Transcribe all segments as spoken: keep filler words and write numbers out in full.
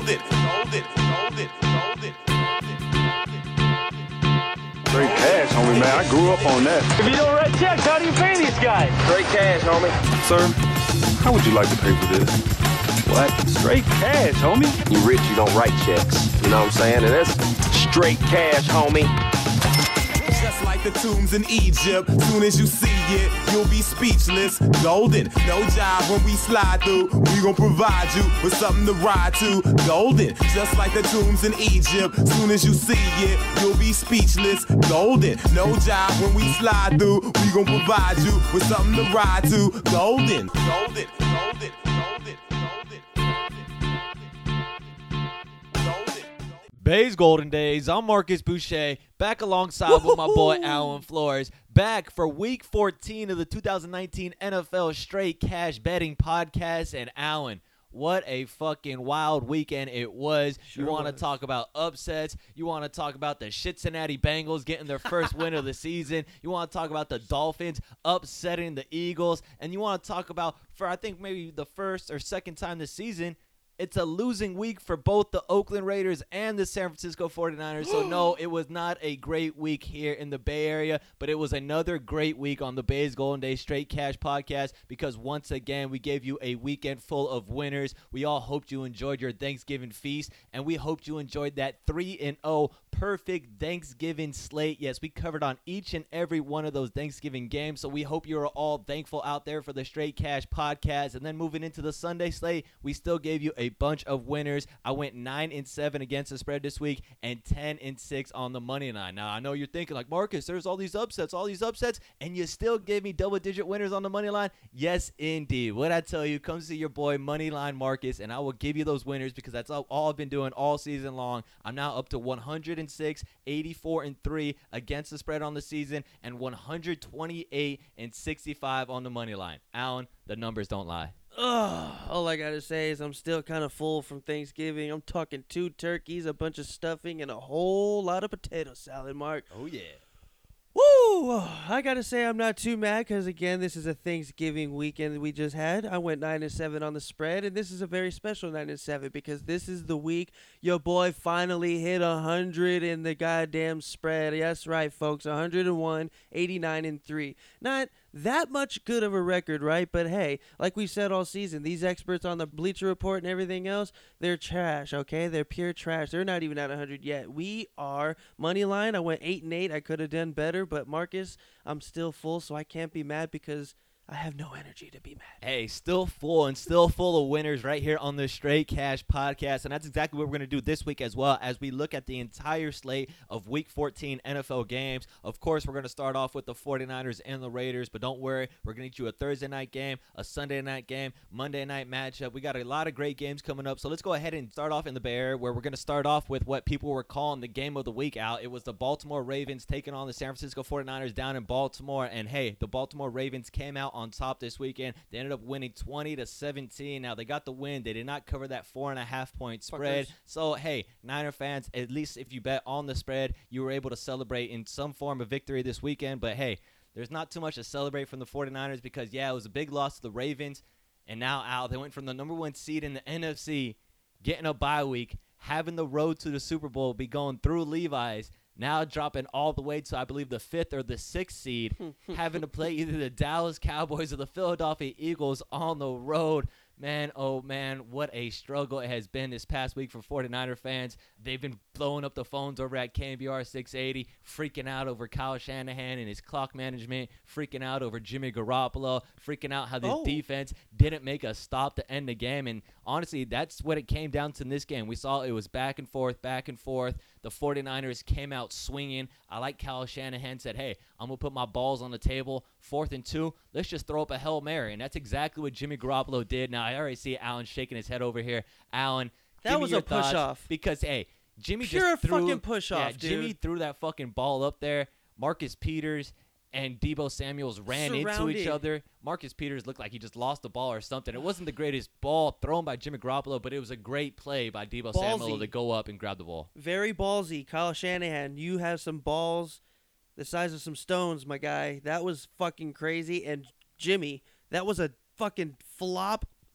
golden, golden, golden, golden. Straight cash, homie, man. I grew up on that. If you don't write checks, how do you pay these guys? Straight cash, homie. Sir, how would you like to pay for this? What? Straight cash, homie. You rich, you don't write checks. You know what I'm saying? And that's straight cash, homie. Just like the tombs in Egypt, soon as you see it, you'll be speechless. Golden, no job when we slide through. We gon' provide you with something to ride to. Golden, just like the tombs in Egypt, soon as you see it, you'll be speechless. Golden, no job when we slide through. We gon' provide you with something to ride to. Golden, golden, golden, golden, golden. Bay's Golden Days. I'm Marcus Boucher, back alongside with my boy Alan Flores, back for week fourteen of the two thousand nineteen N F L Straight Cash Betting Podcast. And Alan, what a fucking wild weekend it was. Sure you want to talk about upsets. You want to talk about the Cincinnati Bengals getting their first win of the season. You want to talk about the Dolphins upsetting the Eagles. And you want to talk about, for I think maybe the first or second time this season, it's a losing week for both the Oakland Raiders and the San Francisco forty-niners. So, no, it was not a great week here in the Bay Area, but it was another great week on the Bay's Golden Days Straight Cash Podcast because, once again, we gave you a weekend full of winners. We all hoped you enjoyed your Thanksgiving feast, and we hoped you enjoyed that three and oh perfect Thanksgiving slate. Yes, we covered on each and every one of those Thanksgiving games, so we hope you're all thankful out there for the Straight Cash Podcast. And then moving into the Sunday slate, we still gave you a bunch of winners. I went nine and seven against the spread this week and ten and six on the money line. Now, I know you're thinking like, Marcus, there's all these upsets, all these upsets, and you still gave me double-digit winners on the money line? Yes, indeed. What I tell you, come see your boy Moneyline Marcus, and I will give you those winners because that's all, all I've been doing all season long. I'm now up to one hundred six, eighty-four and three against the spread on the season and one hundred twenty-eight and sixty-five on the money line. Alan, the numbers don't lie. Ugh, all I gotta say is I'm still kind of full from Thanksgiving. I'm talking two turkeys, a bunch of stuffing, and a whole lot of potato salad, Mark. Oh, yeah. Woo! I gotta say I'm not too mad because, again, this is a Thanksgiving weekend we just had. I went nine and seven on the spread, and this is a very special nine and seven because this is the week your boy finally hit one hundred in the goddamn spread. Yes, right, folks, one hundred one, eighty-nine and three. Not that much good of a record, right? But hey, like we said all season, these experts on the Bleacher Report and everything else, they're trash, okay? They're pure trash. They're not even at one hundred yet. We are. Money line, I went eight and eight. I could have done better, but Marcus, I'm still full, so I can't be mad because I have no energy to be mad. Hey, still full and still full of winners right here on the Straight Cash Podcast. And that's exactly what we're going to do this week as well as we look at the entire slate of Week fourteen N F L games. Of course, we're going to start off with the forty-niners and the Raiders, but don't worry. We're going to get you a Thursday night game, a Sunday night game, Monday night matchup. We got a lot of great games coming up. So let's go ahead and start off in the Bay Area where we're going to start off with what people were calling the game of the week out. It was the Baltimore Ravens taking on the San Francisco forty-niners down in Baltimore. And hey, the Baltimore Ravens came out on top this weekend. They ended up winning twenty to seventeen. Now they got the win. They did not cover that four and a half point spread. Fuckers. So hey, Niner fans, at least if you bet on the spread, you were able to celebrate in some form of victory this weekend. But hey, there's not too much to celebrate from the forty-niners because yeah, it was a big loss to the Ravens. And now out, they went from the number one seed in the N F C, getting a bye week, having the road to the Super Bowl be going through Levi's. Now dropping all the way to, I believe, the fifth or the sixth seed, having to play either the Dallas Cowboys or the Philadelphia Eagles on the road. Man, oh, man, what a struggle it has been this past week for forty-niner fans. They've been blowing up the phones over at K N B R six eighty, freaking out over Kyle Shanahan and his clock management, freaking out over Jimmy Garoppolo, freaking out how this Oh. defense didn't make a stop to end the game. And honestly, that's what it came down to in this game. We saw it was back and forth, back and forth. The forty-niners came out swinging. I like Kyle Shanahan said, hey, I'm going to put my balls on the table. Fourth and two, let's just throw up a Hail Mary. And that's exactly what Jimmy Garoppolo did. Now, I already see Alan shaking his head over here. Alan, That give me was your a push thoughts, off. Because, hey, Jimmy Pure just threw. fucking push yeah, off, dude. Jimmy threw that fucking ball up there. Marcus Peters and Deebo Samuels ran into Surrounded. each other. Marcus Peters looked like he just lost the ball or something. It wasn't the greatest ball thrown by Jimmy Garoppolo, but it was a great play by Deebo Samuel Ballsy. to go up and grab the ball. Very ballsy. Kyle Shanahan, you have some balls the size of some stones, my guy. That was fucking crazy. And Jimmy, that was a fucking flop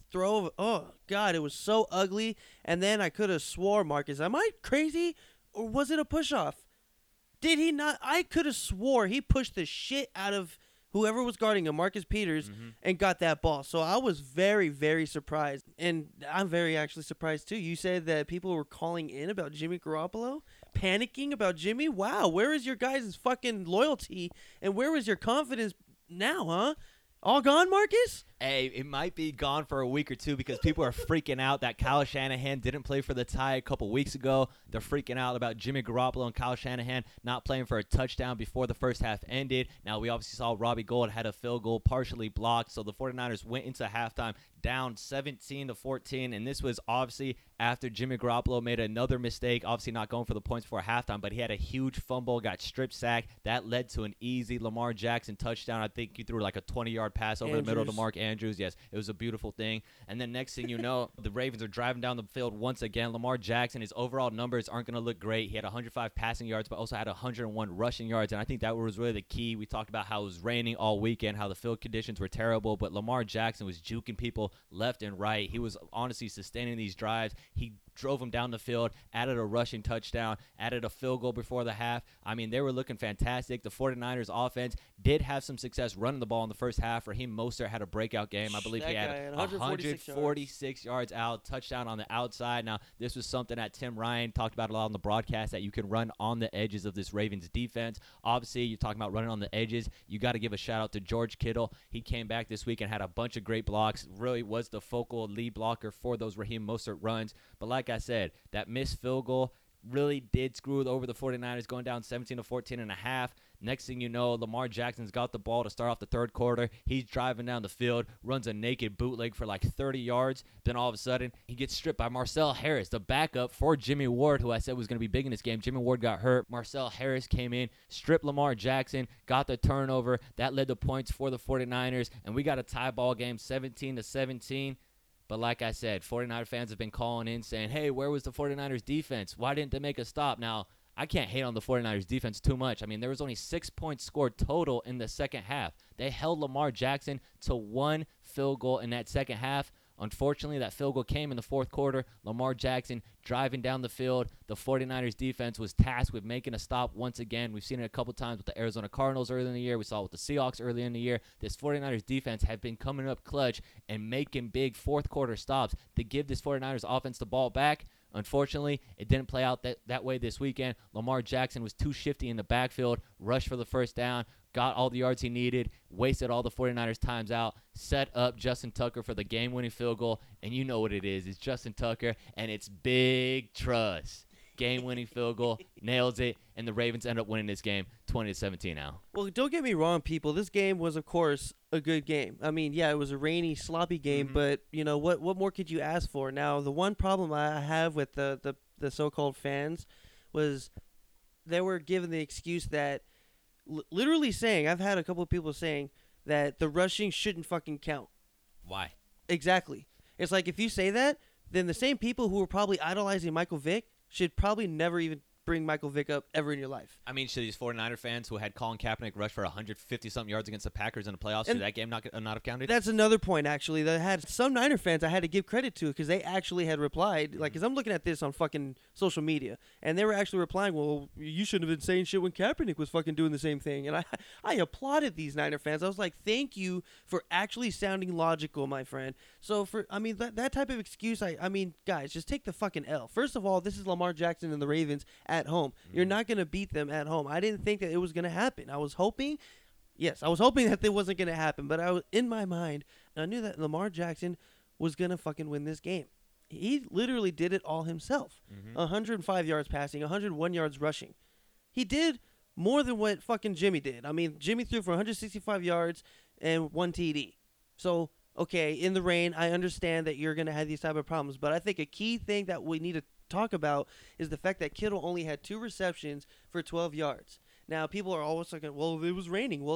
throw. Of, oh, God, it was so ugly. And then I could have swore, Marcus, am I crazy? Or was it a push-off? Did he not? I could have swore he pushed the shit out of whoever was guarding him, Marcus Peters, mm-hmm. and got that ball. So I was very, very surprised. And I'm very actually surprised, too. You said that people were calling in about Jimmy Garoppolo, panicking about Jimmy. Wow, where is your guys' fucking loyalty? And where is your confidence now, huh? All gone, Marcus? Hey, it might be gone for a week or two because people are freaking out that Kyle Shanahan didn't play for the Tide a couple weeks ago. They're freaking out about Jimmy Garoppolo and Kyle Shanahan not playing for a touchdown before the first half ended. Now, we obviously saw Robbie Gould had a field goal partially blocked, so the 49ers went into halftime down seventeen to fourteen, and this was obviously after Jimmy Garoppolo made another mistake, obviously not going for the points before halftime, but he had a huge fumble, got strip sacked. That led to an easy Lamar Jackson touchdown. I think he threw like a twenty-yard pass over Andrews. the middle to Mark Andrews. Yes, it was a beautiful thing. And then next thing you know, the Ravens are driving down the field once again. Lamar Jackson, his overall numbers aren't going to look great. He had one hundred five passing yards, but also had one hundred one rushing yards, and I think that was really the key. We talked about how it was raining all weekend, how the field conditions were terrible, but Lamar Jackson was juking people left and right. He was honestly sustaining these drives. He drove him down the field, added a rushing touchdown, added a field goal before the half. I mean, they were looking fantastic. The 49ers offense did have some success running the ball in the first half. Raheem Mostert had a breakout game. I believe that he had one forty-six, one forty-six yards. yards out, touchdown on the outside. Now, this was something that Tim Ryan talked about a lot on the broadcast, that you can run on the edges of this Ravens defense. Obviously, you're talking about running on the edges. You got to give a shout-out to George Kittle. He came back this week and had a bunch of great blocks, really was the focal lead blocker for those Raheem Mostert runs. But like I said, that missed field goal really did screw over the 49ers, going down seventeen to fourteen and a half. Next thing you know, Lamar Jackson's got the ball to start off the third quarter. He's driving down the field, runs a naked bootleg for like thirty yards. Then all of a sudden, he gets stripped by Marcel Harris, the backup for Jimmy Ward, who I said was going to be big in this game. Jimmy Ward got hurt. Marcel Harris came in, stripped Lamar Jackson, got the turnover. That led to points for the 49ers, and we got a tie ball game seventeen to seventeen. But like I said, 49er fans have been calling in saying, hey, where was the 49ers defense? Why didn't they make a stop? Now, I can't hate on the 49ers defense too much. I mean, there was only six points scored total in the second half. They held Lamar Jackson to one field goal in that second half. Unfortunately, that field goal came in the fourth quarter. Lamar Jackson driving down the field. The 49ers defense was tasked with making a stop once again. We've seen it a couple times with the Arizona Cardinals earlier in the year. We saw it with the Seahawks earlier in the year. This 49ers defense have been coming up clutch and making big fourth quarter stops to give this 49ers offense the ball back. Unfortunately, it didn't play out that, that way this weekend. Lamar Jackson was too shifty in the backfield, rushed for the first down, got all the yards he needed, wasted all the 49ers times out, set up Justin Tucker for the game-winning field goal, and you know what it is. It's Justin Tucker, and it's big trust. Game-winning field goal, nails it, and the Ravens end up winning this game twenty to seventeen now. Well, don't get me wrong, people. This game was, of course, a good game. I mean, yeah, it was a rainy, sloppy game, mm-hmm. but, you know, what what more could you ask for? Now, the one problem I have with the, the, the so-called fans was they were given the excuse that, l- literally saying, I've had a couple of people saying that the rushing shouldn't fucking count. Why? Exactly. It's like, if you say that, then the same people who were probably idolizing Michael Vick should probably never even bring Michael Vick up ever in your life. I mean, should these 49er fans who had Colin Kaepernick rush for one hundred fifty-something yards against the Packers in the playoffs, and should that game not, not have counted? That's another point, actually. That had some Niner fans I had to give credit to because they actually had replied. Like, because I'm looking at this on fucking social media, and they were actually replying, well, you shouldn't have been saying shit when Kaepernick was fucking doing the same thing. And I, I applauded these Niner fans. I was like, thank you for actually sounding logical, my friend. So, for I mean, that, that type of excuse, I, I mean, guys, just take the fucking L. First of all, this is Lamar Jackson and the Ravens at home. Mm-hmm. You're not going to beat them at home. I didn't think that it was going to happen. I was hoping, yes, I was hoping that it wasn't going to happen, but I was in my mind, I knew that Lamar Jackson was going to fucking win this game. He literally did it all himself. Mm-hmm. one hundred five yards passing, one hundred one yards rushing. He did more than what fucking Jimmy did. I mean, Jimmy threw for one hundred sixty-five yards and one T D. So, okay, in the rain, I understand that you're going to have these type of problems, but I think a key thing that we need to talk about is the fact that Kittle only had two receptions for twelve yards. Now, people are always like, well, it was raining. Well,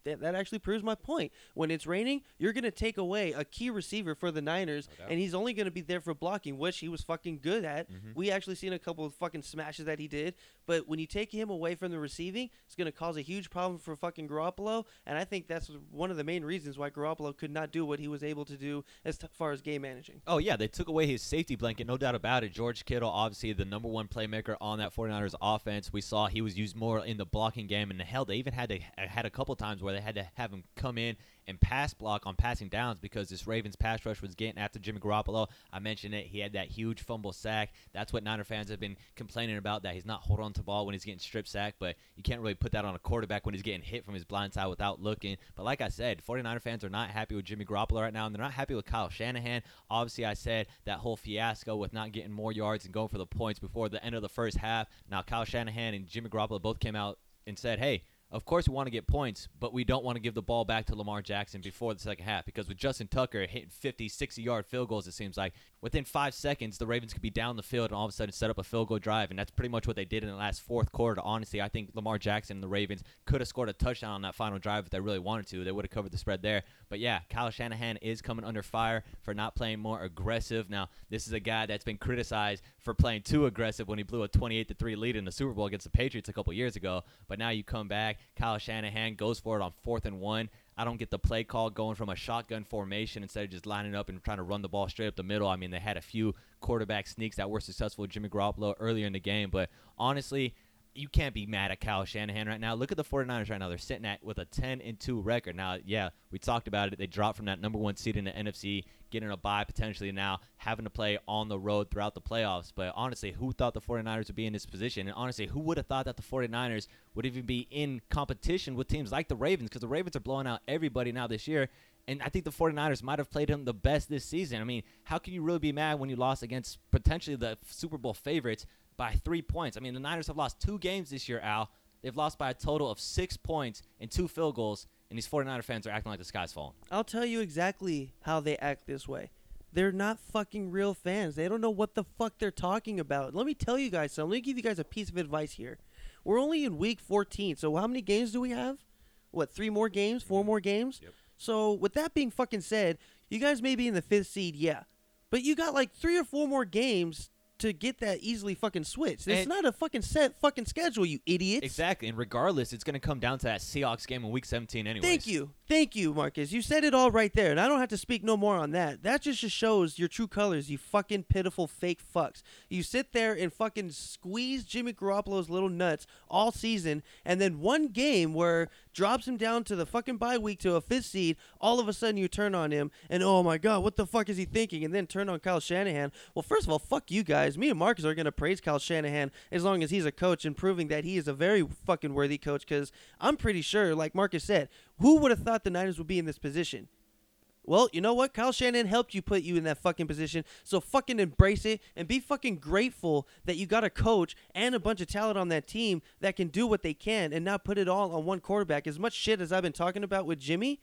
that, that actually proves my point. When it's raining, you're going to take away a key receiver for the Niners, No doubt. and he's only going to be there for blocking, which he was fucking good at. Mhm. We actually seen a couple of fucking smashes that he did, but when you take him away from the receiving, it's going to cause a huge problem for fucking Garoppolo, and I think that's one of the main reasons why Garoppolo could not do what he was able to do as t- far as game managing. Oh, yeah, they took away his safety blanket, no doubt about it. George Kittle, obviously the number one playmaker on that 49ers offense. We saw he was used more in the blocking game, and hell, they even had to had a couple times where they had to have him come in and pass block on passing downs because this Ravens pass rush was getting after Jimmy Garoppolo. I mentioned it. He had that huge fumble sack. That's what Niner fans have been complaining about, that he's not holding on to the ball when he's getting strip sacked, but you can't really put that on a quarterback when he's getting hit from his blind side without looking. But like I said, 49er fans are not happy with Jimmy Garoppolo right now, and they're not happy with Kyle Shanahan. Obviously, I said that whole fiasco with not getting more yards and going for the points before the end of the first half. Now, Kyle Shanahan and Jimmy Garoppolo both came out and said, hey, of course we want to get points, but we don't want to give the ball back to Lamar Jackson before the second half, because with Justin Tucker hitting fifty, sixty-yard field goals, it seems like, within five seconds, the Ravens could be down the field and all of a sudden set up a field goal drive, and that's pretty much what they did in the last fourth quarter. Honestly, I think Lamar Jackson and the Ravens could have scored a touchdown on that final drive if they really wanted to. They would have covered the spread there. But, yeah, Kyle Shanahan is coming under fire for not playing more aggressive. Now, this is a guy that's been criticized for playing too aggressive when he blew a twenty-eight to three lead in the Super Bowl against the Patriots a couple years ago. But now you come back, Kyle Shanahan goes for it on fourth and one. I don't get the play call going from a shotgun formation instead of just lining up and trying to run the ball straight up the middle. I mean, they had a few quarterback sneaks that were successful with Jimmy Garoppolo earlier in the game. But honestly, you can't be mad at Kyle Shanahan right now. Look at the 49ers right now. They're sitting at with a ten and two record. Now, yeah, we talked about it. They dropped from that number one seed in the N F C, getting a bye potentially now, having to play on the road throughout the playoffs. But honestly, who thought the 49ers would be in this position? And honestly, who would have thought that the 49ers would even be in competition with teams like the Ravens? Because the Ravens are blowing out everybody now this year. And I think the 49ers might have played him the best this season. I mean, how can you really be mad when you lost against potentially the Super Bowl favorites by three points? I mean, the Niners have lost two games this year, Al. They've lost by a total of six points and two field goals, and these 49er fans are acting like the sky's falling. I'll tell you exactly how they act this way. They're not fucking real fans. They don't know what the fuck they're talking about. Let me tell you guys something. Let me give you guys a piece of advice here. We're only in week fourteen, so how many games do we have? What, three more games? Four more games? Yep. So with that being fucking said, you guys may be in the fifth seed, yeah. But you got like three or four more games to get that easily fucking switched. It's And- not a fucking set fucking schedule, you idiots. Exactly, and regardless, it's going to come down to that Seahawks game in Week seventeen anyways. Thank you. Thank you, Marcus. You said it all right there, and I don't have to speak no more on that. That just just shows your true colors, you fucking pitiful fake fucks. You sit there and fucking squeeze Jimmy Garoppolo's little nuts all season, and then one game where drops him down to the fucking bye week to a fifth seed, all of a sudden you turn on him, and oh my god, what the fuck is he thinking? And then turn on Kyle Shanahan. Well, first of all, fuck you guys. Me and Marcus are going to praise Kyle Shanahan as long as he's a coach and proving that he is a very fucking worthy coach, because I'm pretty sure, like Marcus said, who would have thought the Niners would be in this position? Well, you know what? Kyle Shanahan helped you put you in that fucking position, so fucking embrace it and be fucking grateful that you got a coach and a bunch of talent on that team that can do what they can and not put it all on one quarterback. As much shit as I've been talking about with Jimmy,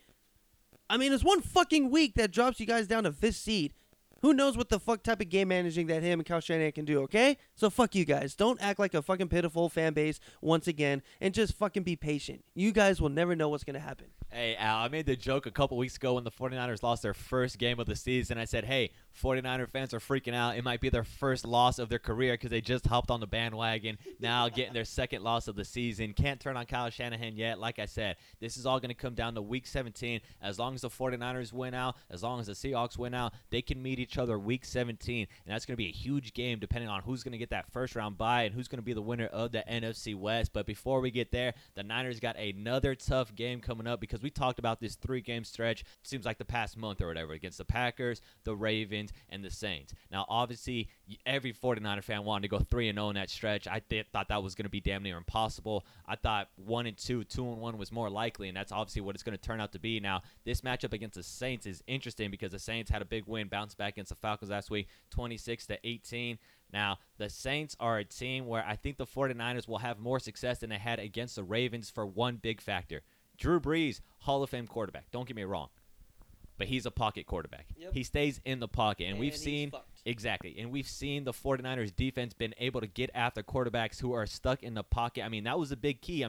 I mean, it's one fucking week that drops you guys down to fifth seed. Who knows what the fuck type of game managing that him and Kyle Shanahan can do, okay? So fuck you guys. Don't act like a fucking pitiful fan base once again, and just fucking be patient. You guys will never know what's going to happen. Hey, Al, I made the joke a couple weeks ago when the 49ers lost their first game of the season. I said, hey, 49er fans are freaking out. It might be their first loss of their career because they just hopped on the bandwagon, now getting their second loss of the season. Can't turn on Kyle Shanahan yet. Like I said, this is all going to come down to Week seventeen. As long as the 49ers win out, as long as the Seahawks win out, they can meet each other Week seventeen, and that's going to be a huge game depending on who's going to get that first-round bye and who's going to be the winner of the N F C West. But before we get there, the Niners got another tough game coming up because we talked about this three-game stretch, seems like the past month or whatever, against the Packers, the Ravens, and the Saints. Now, obviously, every 49er fan wanted to go three and oh in that stretch. I th- thought that was going to be damn near impossible. I thought one and two, two and one was more likely, and that's obviously what it's going to turn out to be. Now, this matchup against the Saints is interesting because the Saints had a big win, bounced back against the Falcons last week, twenty-six to eighteen. Now, the Saints are a team where I think the 49ers will have more success than they had against the Ravens for one big factor. Drew Brees, Hall of Fame quarterback. Don't get me wrong. But he's a pocket quarterback. Yep. He stays in the pocket. And, and we've seen – exactly. And we've seen the 49ers defense been able to get after quarterbacks who are stuck in the pocket. I mean, that was a big key. I mean,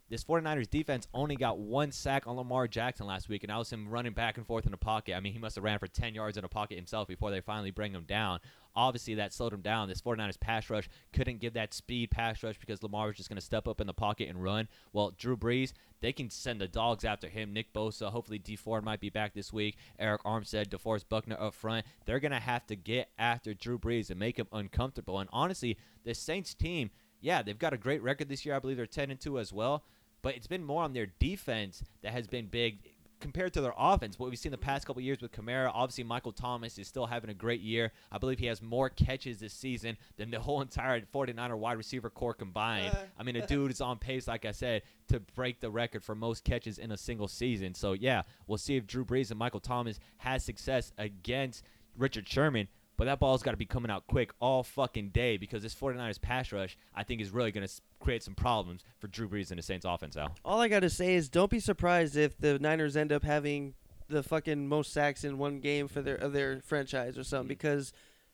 this 49ers defense only got one sack on Lamar Jackson last week, and that was him running back and forth in the pocket. I mean, he must have ran for ten yards in the pocket himself before they finally bring him down. Obviously, that slowed him down. This 49ers pass rush couldn't give that speed pass rush because Lamar was just going to step up in the pocket and run. Well, Drew Brees, they can send the dogs after him. Nick Bosa, hopefully D Ford might be back this week. Eric Armstead, DeForest Buckner up front. They're going to have to get after Drew Brees and make him uncomfortable. And honestly, the Saints team, yeah, they've got a great record this year. I believe they're ten and two as well. But it's been more on their defense that has been big compared to their offense. What we've seen the past couple of years with Kamara, obviously Michael Thomas is still having a great year. I believe he has more catches this season than the whole entire 49er wide receiver core combined. I mean, a dude is on pace, like I said, to break the record for most catches in a single season. So, yeah, we'll see if Drew Brees and Michael Thomas has success against Richard Sherman. But that ball's got to be coming out quick all fucking day because this 49ers pass rush, I think, is really going to create some problems for Drew Brees and the Saints offense, Al. All I got to say is don't be surprised if the Niners end up having the fucking most sacks in one game for their of their franchise or something because,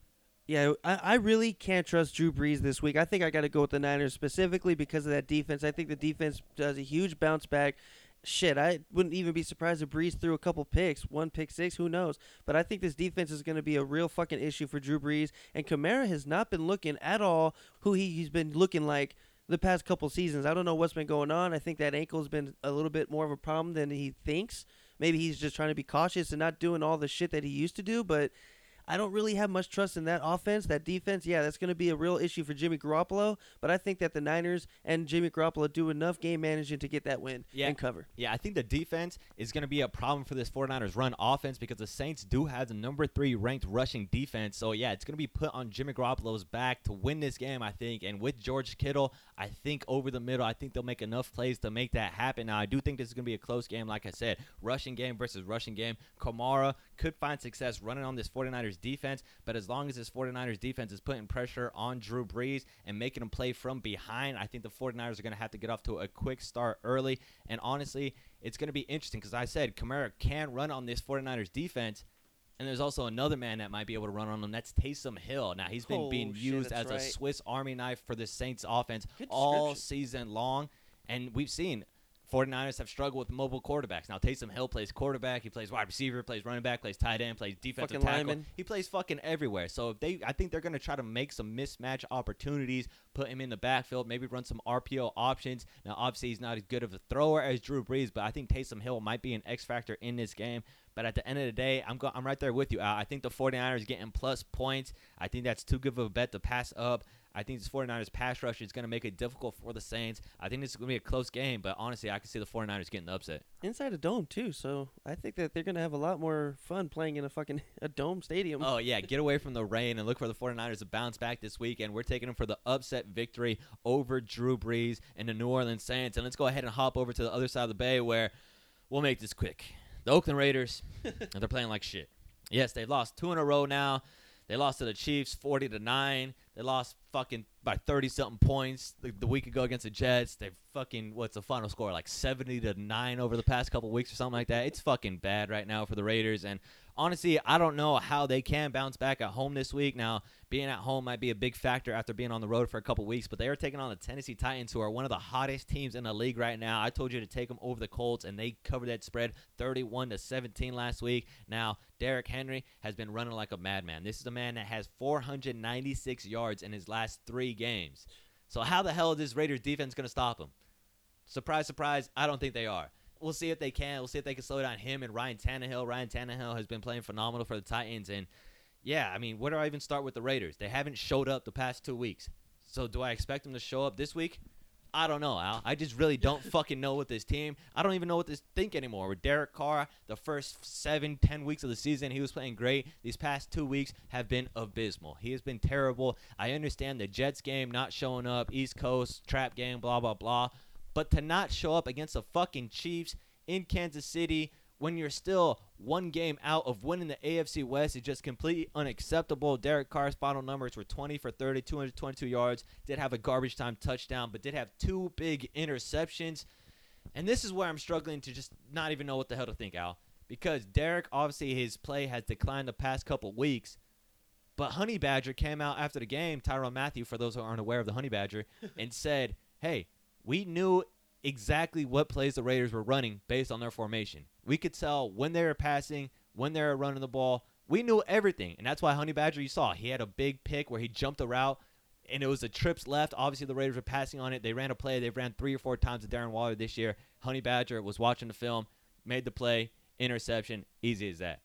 yeah, I, I really can't trust Drew Brees this week. I think I got to go with the Niners specifically because of that defense. I think the defense does a huge bounce back. Shit, I wouldn't even be surprised if Brees threw a couple picks, one pick six, who knows. But I think this defense is going to be a real fucking issue for Drew Brees. And Kamara has not been looking at all who he, he's been looking like the past couple seasons. I don't know what's been going on. I think that ankle's been a little bit more of a problem than he thinks. Maybe he's just trying to be cautious and not doing all the shit that he used to do, but I don't really have much trust in that offense. That defense, yeah, that's going to be a real issue for Jimmy Garoppolo. But I think that the Niners and Jimmy Garoppolo do enough game managing to get that win yeah. and cover. Yeah, I think the defense is going to be a problem for this 49ers run offense because the Saints do have the number three ranked rushing defense. So, yeah, it's going to be put on Jimmy Garoppolo's back to win this game, I think. And with George Kittle, I think over the middle, I think they'll make enough plays to make that happen. Now, I do think this is going to be a close game, like I said. Rushing game versus rushing game. Kamara could find success running on this 49ers defense, but as long as this 49ers defense is putting pressure on Drew Brees and making him play from behind, I think the 49ers are going to have to get off to a quick start early. And honestly, it's going to be interesting because I said Kamara can run on this 49ers defense, and there's also another man that might be able to run on him. That's Taysom Hill. Now, he's been Oh, being shit, used that's as right. a Swiss Army knife for the Saints offense Good all description. season long, and we've seen 49ers have struggled with mobile quarterbacks. Now, Taysom Hill plays quarterback. He plays wide receiver, plays running back, plays tight end, plays defensive Fucking tackle. lineman. He plays fucking everywhere. So if they, I think they're going to try to make some mismatch opportunities, put him in the backfield, maybe run some R P O options. Now, obviously, he's not as good of a thrower as Drew Brees, but I think Taysom Hill might be an X factor in this game. But at the end of the day, I'm go- I'm right there with you, Al. I think the 49ers getting plus points. I think that's too good of a bet to pass up. I think this 49ers pass rush is going to make it difficult for the Saints. I think this is going to be a close game, but honestly, I can see the 49ers getting the upset. Inside a dome, too, so I think that they're going to have a lot more fun playing in a fucking a dome stadium. Oh, yeah, get away from the rain and look for the 49ers to bounce back this weekend. We're taking them for the upset victory over Drew Brees and the New Orleans Saints. And let's go ahead and hop over to the other side of the bay where we'll make this quick. The Oakland Raiders, and they're playing like shit. Yes, they've lost two in a row now. They lost to the Chiefs forty to nine. They lost fucking by thirty-something points the, the week ago against the Jets. They fucking, what's the final score, like seventy to nine over the past couple weeks or something like that. It's fucking bad right now for the Raiders. And honestly, I don't know how they can bounce back at home this week. Now, being at home might be a big factor after being on the road for a couple weeks, but they are taking on the Tennessee Titans, who are one of the hottest teams in the league right now. I told you to take them over the Colts, and they covered that spread thirty-one to seventeen last week. Now, Derrick Henry has been running like a madman. This is a man that has four hundred ninety-six yards in his last three games. So how the hell is this Raiders defense going to stop him? Surprise, surprise, I don't think they are. We'll see if they can. We'll see if they can slow down him and Ryan Tannehill. Ryan Tannehill has been playing phenomenal for the Titans. And, yeah, I mean, where do I even start with the Raiders? They haven't showed up the past two weeks. So do I expect them to show up this week? I don't know, Al. I just really don't fucking know with this team. I don't even know what to think anymore. With Derek Carr, the first seven, ten weeks of the season, he was playing great. These past two weeks have been abysmal. He has been terrible. I understand the Jets game not showing up, East Coast, trap game, blah, blah, blah. But to not show up against the fucking Chiefs in Kansas City when you're still one game out of winning the A F C West is just completely unacceptable. Derek Carr's final numbers were twenty for thirty, two hundred twenty-two yards, did have a garbage time touchdown, but did have two big interceptions. And this is where I'm struggling to just not even know what the hell to think, Al. Because Derek, obviously his play has declined the past couple weeks, but Honey Badger came out after the game, Tyrann Mathieu, for those who aren't aware of the Honey Badger, and said, hey, we knew exactly what plays the Raiders were running based on their formation. We could tell when they were passing, when they were running the ball. We knew everything, and that's why Honey Badger, you saw, he had a big pick where he jumped a route, and it was the trips left. Obviously, the Raiders were passing on it. They ran a play. They ran three or four times to Darren Waller this year. Honey Badger was watching the film, made the play, interception, easy as that.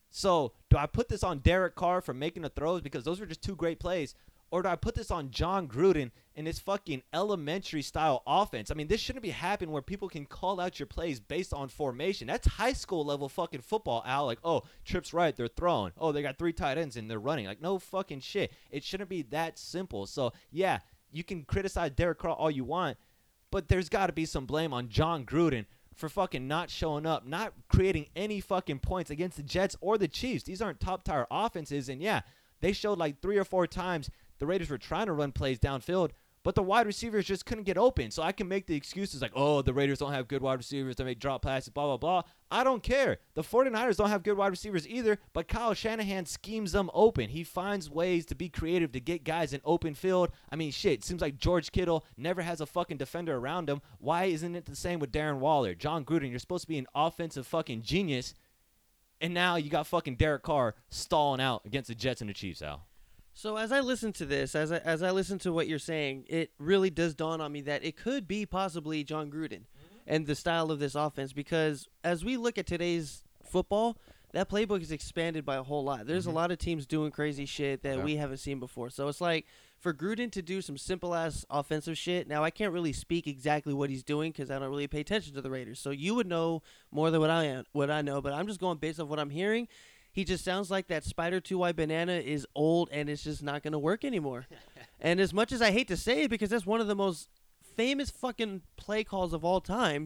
So do I put this on Derek Carr for making the throws because those were just two great plays? Or do I put this on John Gruden and his fucking elementary style offense? I mean, this shouldn't be happening where people can call out your plays based on formation. That's high school level fucking football, Al. Like, oh, trips right, they're throwing. Oh, they got three tight ends and they're running. Like, no fucking shit. It shouldn't be that simple. So, yeah, you can criticize Derek Carr all you want, but there's got to be some blame on John Gruden for fucking not showing up, not creating any fucking points against the Jets or the Chiefs. These aren't top-tier offenses, and, yeah, they showed like three or four times the Raiders were trying to run plays downfield, but the wide receivers just couldn't get open. So I can make the excuses like, oh, the Raiders don't have good wide receivers to make drop passes, blah, blah, blah. I don't care. The 49ers don't have good wide receivers either, but Kyle Shanahan schemes them open. He finds ways to be creative to get guys in open field. I mean, shit, it seems like George Kittle never has a fucking defender around him. Why isn't it the same with Darren Waller? John Gruden, you're supposed to be an offensive fucking genius, and now you got fucking Derek Carr stalling out against the Jets and the Chiefs, Al. So as I listen to this, as I, as I listen to what you're saying, it really does dawn on me that it could be possibly John Gruden mm-hmm. and the style of this offense, because as we look at today's football, that playbook is expanded by a whole lot. There's mm-hmm. a lot of teams doing crazy shit that yeah. we haven't seen before. So it's like for Gruden to do some simple-ass offensive shit. Now, I can't really speak exactly what he's doing because I don't really pay attention to the Raiders. So you would know more than what I am, what I know, but I'm just going based on what I'm hearing. He just sounds like that Spider two-Eye Banana is old and it's just not going to work anymore. And as much as I hate to say it, because that's one of the most famous fucking play calls of all time,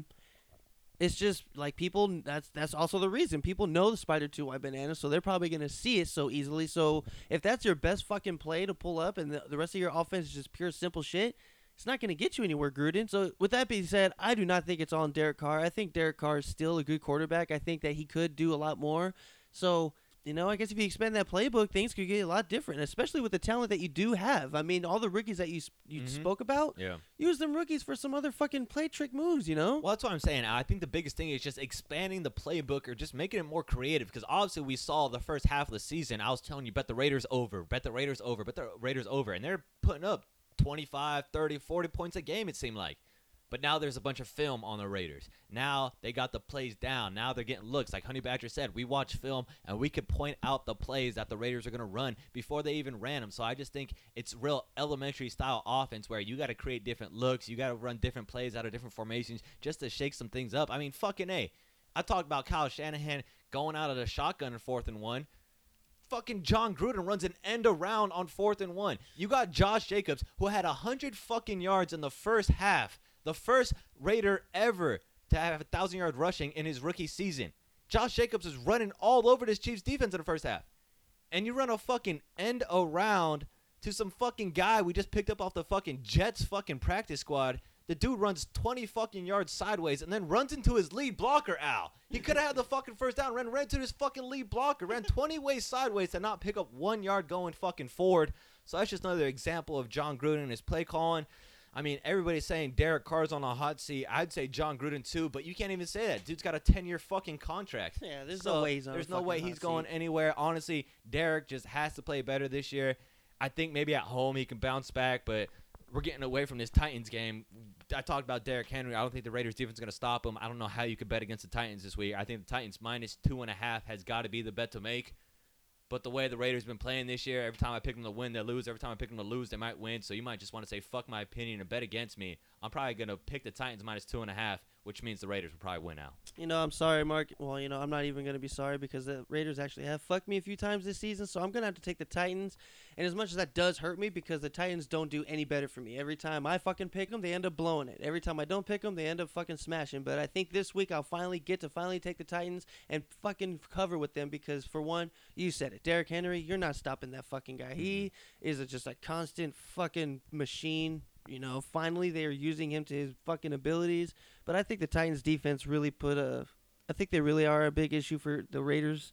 it's just like people, that's that's also the reason. People know the Spider two-Eye Banana, so they're probably going to see it so easily. So if that's your best fucking play to pull up and the, the rest of your offense is just pure simple shit, it's not going to get you anywhere, Gruden. So with that being said, I do not think it's on Derek Carr. I think Derek Carr is still a good quarterback. I think that he could do a lot more. So, you know, I guess if you expand that playbook, things could get a lot different, especially with the talent that you do have. I mean, all the rookies that you you mm-hmm. spoke about, yeah. use them rookies for some other fucking play trick moves, you know? Well, that's what I'm saying. I think the biggest thing is just expanding the playbook or just making it more creative, because obviously we saw the first half of the season, I was telling you, bet the Raiders over, bet the Raiders over, bet the Raiders over, and they're putting up twenty-five, thirty, forty points a game, it seemed like. But now there's a bunch of film on the Raiders. Now they got the plays down. Now they're getting looks. Like Honey Badger said, we watch film, and we could point out the plays that the Raiders are going to run before they even ran them. So I just think it's real elementary style offense where you got to create different looks. You got to run different plays out of different formations just to shake some things up. I mean, fucking A. I talked about Kyle Shanahan going out of the shotgun in fourth and one. Fucking John Gruden runs an end around on fourth and one. You got Josh Jacobs, who had one hundred fucking yards in the first half. The first Raider ever to have one thousand yard rushing in his rookie season. Josh Jacobs is running all over this Chiefs defense in the first half. And you run a fucking end around to some fucking guy we just picked up off the fucking Jets fucking practice squad. The dude runs twenty fucking yards sideways and then runs into his lead blocker, Al. He could have had the fucking first down, ran, ran into his fucking lead blocker, ran twenty ways sideways to not pick up one yard going fucking forward. So that's just another example of John Gruden and his play calling. I mean, everybody's saying Derek Carr's on a hot seat. I'd say John Gruden too, but you can't even say that. Dude's got a ten-year fucking contract. Yeah, there's so no way he's on There's a no fucking way hot he's going seat. anywhere. Honestly, Derek just has to play better this year. I think maybe at home he can bounce back, but we're getting away from this Titans game. I talked about Derrick Henry. I don't think the Raiders defense is going to stop him. I don't know how you could bet against the Titans this week. I think the Titans minus two and a half has got to be the bet to make. But the way the Raiders been playing this year, every time I pick them to win, they lose. Every time I pick them to lose, they might win. So you might just want to say, fuck my opinion and bet against me. I'm probably going to pick the Titans minus two and a half, which means the Raiders will probably win out. You know, I'm sorry, Mark. Well, you know, I'm not even going to be sorry because the Raiders actually have fucked me a few times this season. So I'm going to have to take the Titans. And as much as that does hurt me because the Titans don't do any better for me. Every time I fucking pick them, they end up blowing it. Every time I don't pick them, they end up fucking smashing. But I think this week I'll finally get to finally take the Titans and fucking cover with them because, for one, you said it. Derrick Henry, you're not stopping that fucking guy. He is a, just a constant fucking machine. You know, finally they are using him to his fucking abilities. But I think the Titans defense really put a – I think they really are a big issue for the Raiders.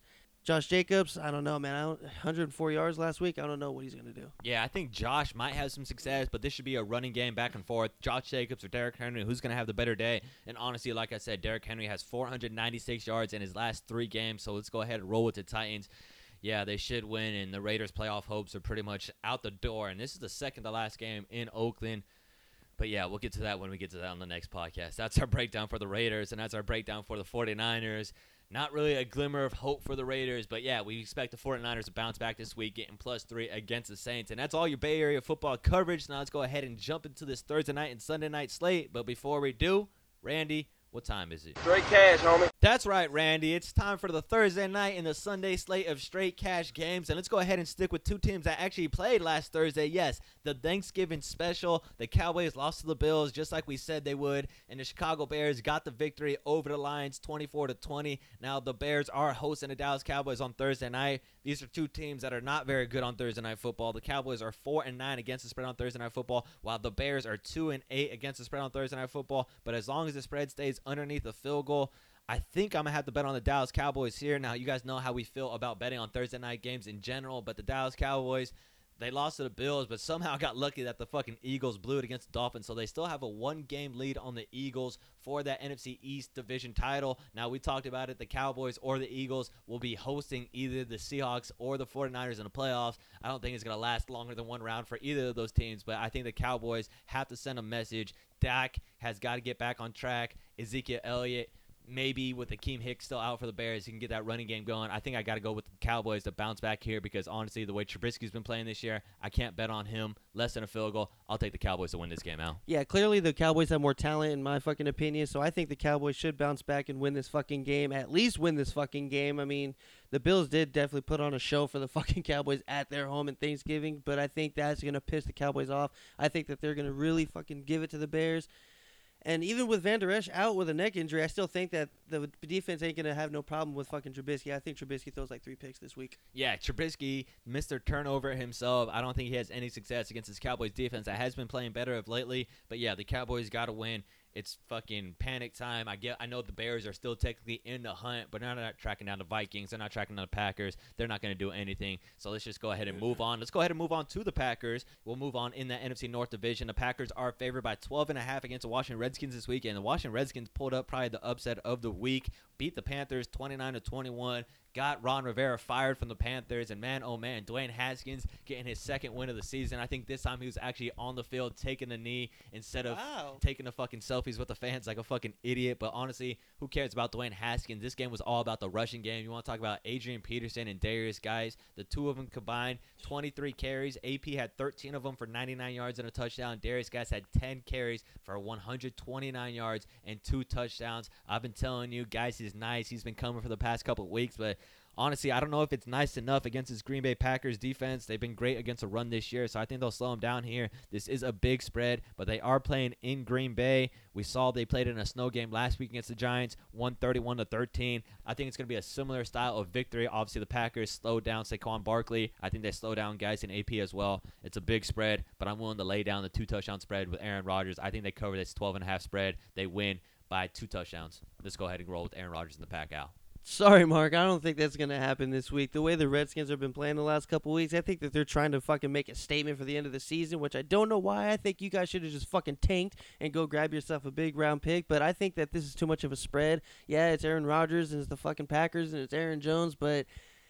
Josh Jacobs, I don't know, man. I don't, one hundred four yards last week. I don't know what he's going to do. Yeah, I think Josh might have some success, but this should be a running game back and forth. Josh Jacobs or Derrick Henry, who's going to have the better day? And honestly, like I said, Derrick Henry has four hundred ninety-six yards in his last three games, so let's go ahead and roll with the Titans. Yeah, they should win, and the Raiders' playoff hopes are pretty much out the door. And this is the second to last game in Oakland. But, yeah, we'll get to that when we get to that on the next podcast. That's our breakdown for the Raiders, and that's our breakdown for the 49ers. Not really a glimmer of hope for the Raiders, but, yeah, we expect the 49ers to bounce back this week, getting plus three against the Saints. And that's all your Bay Area football coverage. Now let's go ahead and jump into this Thursday night and Sunday night slate. But before we do, Randy, what time is it? Straight cash, homie. That's right, Randy. It's time for the Thursday night and the Sunday slate of straight cash games. And let's go ahead and stick with two teams that actually played last Thursday. Yes, the Thanksgiving special. The Cowboys lost to the Bills just like we said they would. And the Chicago Bears got the victory over the Lions twenty-four to twenty. Now the Bears are hosting the Dallas Cowboys on Thursday night. These are two teams that are not very good on Thursday night football. The Cowboys are four and nine against the spread on Thursday night football, while the Bears are two and eight against the spread on Thursday night football. But as long as the spread stays underneath the field goal, I think I'm going to have to bet on the Dallas Cowboys here. Now, you guys know how we feel about betting on Thursday night games in general, but the Dallas Cowboys, they lost to the Bills, but somehow got lucky that the fucking Eagles blew it against the Dolphins, so they still have a one-game lead on the Eagles for that N F C East division title. Now, we talked about it. The Cowboys or the Eagles will be hosting either the Seahawks or the 49ers in the playoffs. I don't think it's going to last longer than one round for either of those teams, but I think the Cowboys have to send a message. Dak has got to get back on track. Ezekiel Elliott, maybe with Akeem Hicks still out for the Bears, he can get that running game going. I think I got to go with the Cowboys to bounce back here because, honestly, the way Trubisky's been playing this year, I can't bet on him. Less than a field goal. I'll take the Cowboys to win this game out. Yeah, clearly the Cowboys have more talent, in my fucking opinion, so I think the Cowboys should bounce back and win this fucking game, at least win this fucking game. I mean, the Bills did definitely put on a show for the fucking Cowboys at their home in Thanksgiving, but I think that's going to piss the Cowboys off. I think that they're going to really fucking give it to the Bears. And even with Van Der Esch out with a neck injury, I still think that the defense ain't going to have no problem with fucking Trubisky. I think Trubisky throws like three picks this week. Yeah, Trubisky, Mister Turnover himself. I don't think he has any success against this Cowboys defense that has been playing better of lately. But, yeah, the Cowboys got to win. It's fucking panic time. I get. I know the Bears are still technically in the hunt, but they're not tracking down the Vikings. They're not tracking down the Packers. They're not going to do anything. So let's just go ahead and move on. Let's go ahead and move on to the Packers. We'll move on in the N F C North division. The Packers are favored by twelve and a half against the Washington Redskins this weekend. The Washington Redskins pulled up probably the upset of the week, beat the Panthers twenty-nine to twenty-one. Got Ron Rivera fired from the Panthers, and man, oh man, Dwayne Haskins getting his second win of the season. I think this time he was actually on the field taking the knee instead of Wow. taking the fucking selfies with the fans like a fucking idiot. But honestly, who cares about Dwayne Haskins? This game was all about the rushing game. You want to talk about Adrian Peterson and Darius Guys. The two of them combined, twenty-three carries. A P had thirteen of them for ninety-nine yards and a touchdown. Darius Guys had ten carries for one hundred twenty-nine yards and two touchdowns. I've been telling you, Guys is nice. He's been coming for the past couple of weeks, but honestly, I don't know if it's nice enough against this Green Bay Packers defense. They've been great against a run this year, so I think they'll slow them down here. This is a big spread, but they are playing in Green Bay. We saw they played in a snow game last week against the Giants, one thirty-one to thirteen. I think it's going to be a similar style of victory. Obviously, the Packers slowed down Saquon Barkley. I think they slow down guys in A P as well. It's a big spread, but I'm willing to lay down the two-touchdown spread with Aaron Rodgers. I think they cover this twelve and a half spread. They win by two touchdowns. Let's go ahead and roll with Aaron Rodgers in the pack out. Sorry, Mark. I don't think that's going to happen this week. The way the Redskins have been playing the last couple weeks, I think that they're trying to fucking make a statement for the end of the season, which I don't know why. I think you guys should have just fucking tanked and go grab yourself a big round pick, but I think that this is too much of a spread. Yeah, it's Aaron Rodgers and it's the fucking Packers and it's Aaron Jones, but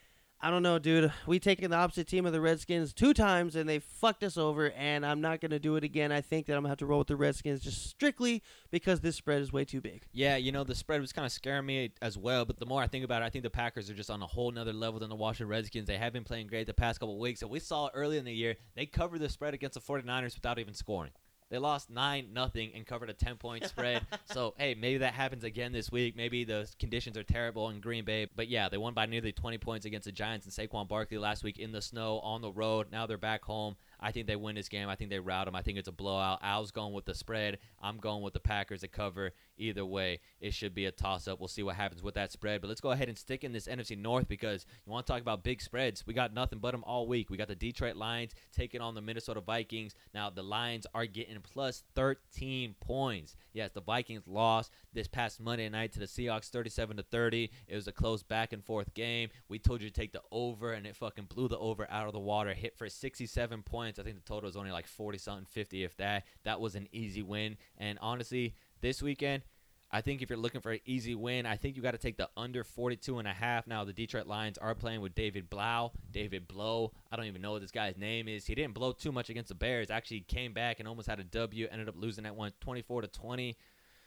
I don't know, dude. We taken the opposite team of the Redskins two times, and they fucked us over, and I'm not going to do it again. I think that I'm going to have to roll with the Redskins just strictly because this spread is way too big. Yeah, you know, the spread was kind of scaring me as well, but the more I think about it, I think the Packers are just on a whole nother level than the Washington Redskins. They have been playing great the past couple of weeks, and we saw early in the year, they covered the spread against the 49ers without even scoring. They lost nine nothing and covered a ten-point spread. So, hey, maybe that happens again this week. Maybe the conditions are terrible in Green Bay. But, yeah, they won by nearly twenty points against the Giants and Saquon Barkley last week in the snow on the road. Now they're back home. I think they win this game. I think they rout them. I think it's a blowout. Al's going with the spread. I'm going with the Packers to cover. Either way, it should be a toss-up. We'll see what happens with that spread. But let's go ahead and stick in this N F C North because you want to talk about big spreads. We got nothing but them all week. We got the Detroit Lions taking on the Minnesota Vikings. Now, the Lions are getting plus thirteen points. Yes, the Vikings lost this past Monday night to the Seahawks thirty-seven to thirty. It was a close back-and-forth game. We told you to take the over, and it fucking blew the over out of the water. Hit for sixty-seven points. I think the total was only like forty-something, fifty if that. That was an easy win. And honestly, this weekend, I think if you're looking for an easy win, I think you got to take the under forty-two and a half. Now, the Detroit Lions are playing with David Blau. David Blow. I don't even know what this guy's name is. He didn't blow too much against the Bears. Actually came back and almost had a W. Ended up losing that one twenty-four to twenty.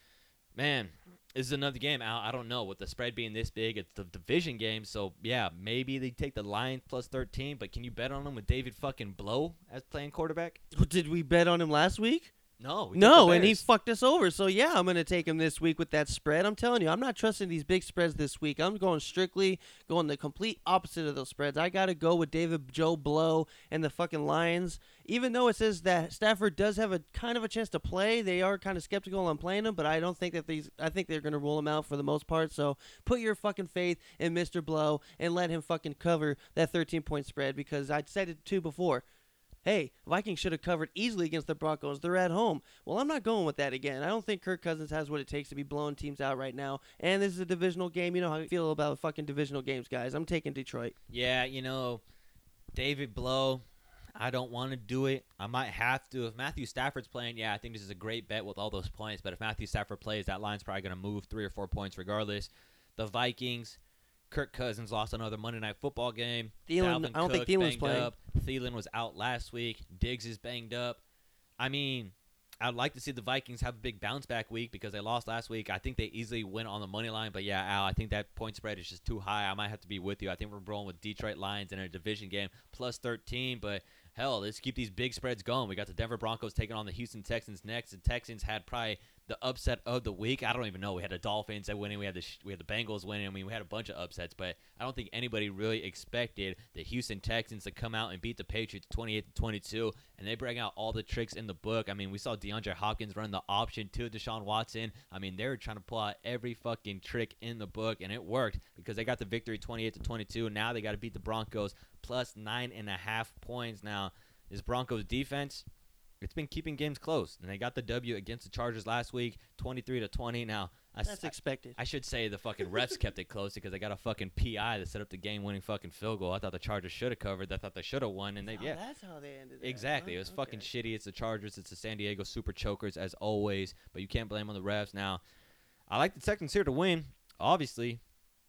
Man, this is another game. I, I don't know. With the spread being this big, it's the division game. So, yeah, maybe they take the Lions plus thirteen. But can you bet on them with David fucking Blow as playing quarterback? Did we bet on him last week? No. We took No, the and he Bears. fucked us over. So, yeah, I'm going to take him this week with that spread. I'm telling you, I'm not trusting these big spreads this week. I'm going strictly going the complete opposite of those spreads. I got to go with David Joe Blow and the fucking Lions. Even though it says that Stafford does have a kind of a chance to play, they are kind of skeptical on playing him, but I don't think that these I think they're going to rule him out for the most part. So, put your fucking faith in Mister Blow and let him fucking cover that thirteen-point spread because I said it too before. Hey, Vikings should have covered easily against the Broncos. They're at home. Well, I'm not going with that again. I don't think Kirk Cousins has what it takes to be blowing teams out right now. And this is a divisional game. You know how I feel about fucking divisional games, guys. I'm taking Detroit. Yeah, you know, David Blow, I don't want to do it. I might have to. If Matthew Stafford's playing, yeah, I think this is a great bet with all those points. But if Matthew Stafford plays, that line's probably going to move three or four points regardless. The Vikings, Kirk Cousins lost another Monday Night Football game. Thielen, Dalvin I don't Cook think Thielen's banged playing. up. Thielen was out last week. Diggs is banged up. I mean, I'd like to see the Vikings have a big bounce back week because they lost last week. I think they easily win on the money line. But, yeah, Al, I think that point spread is just too high. I might have to be with you. I think we're rolling with Detroit Lions in a division game plus thirteen. But, hell, let's keep these big spreads going. We got the Denver Broncos taking on the Houston Texans next. The Texans had probably the upset of the week. I don't even know. We had the Dolphins that winning. We had the we had the Bengals winning. I mean, we had a bunch of upsets, but I don't think anybody really expected the Houston Texans to come out and beat the Patriots twenty-eight to twenty-two, and they bring out all the tricks in the book. I mean, we saw DeAndre Hopkins run the option to Deshaun Watson. I mean, they were trying to pull out every fucking trick in the book, and it worked because they got the victory twenty-eight to twenty-two. Now they got to beat the Broncos plus nine and a half points. Now, this Broncos defense, it's been keeping games close, and they got the W against the Chargers last week, twenty-three to twenty. Now, I, That's I, expected. I should say the fucking refs kept it close because they got a fucking P I that set up the game-winning fucking field goal. I thought the Chargers should have covered. I thought they should have won, and they Oh, yeah, that's how they ended that, exactly. huh? It was fucking Okay. shitty. It's the Chargers. It's the San Diego Super Chokers as always, but you can't blame on the refs. Now, I like the Texans here to win, obviously.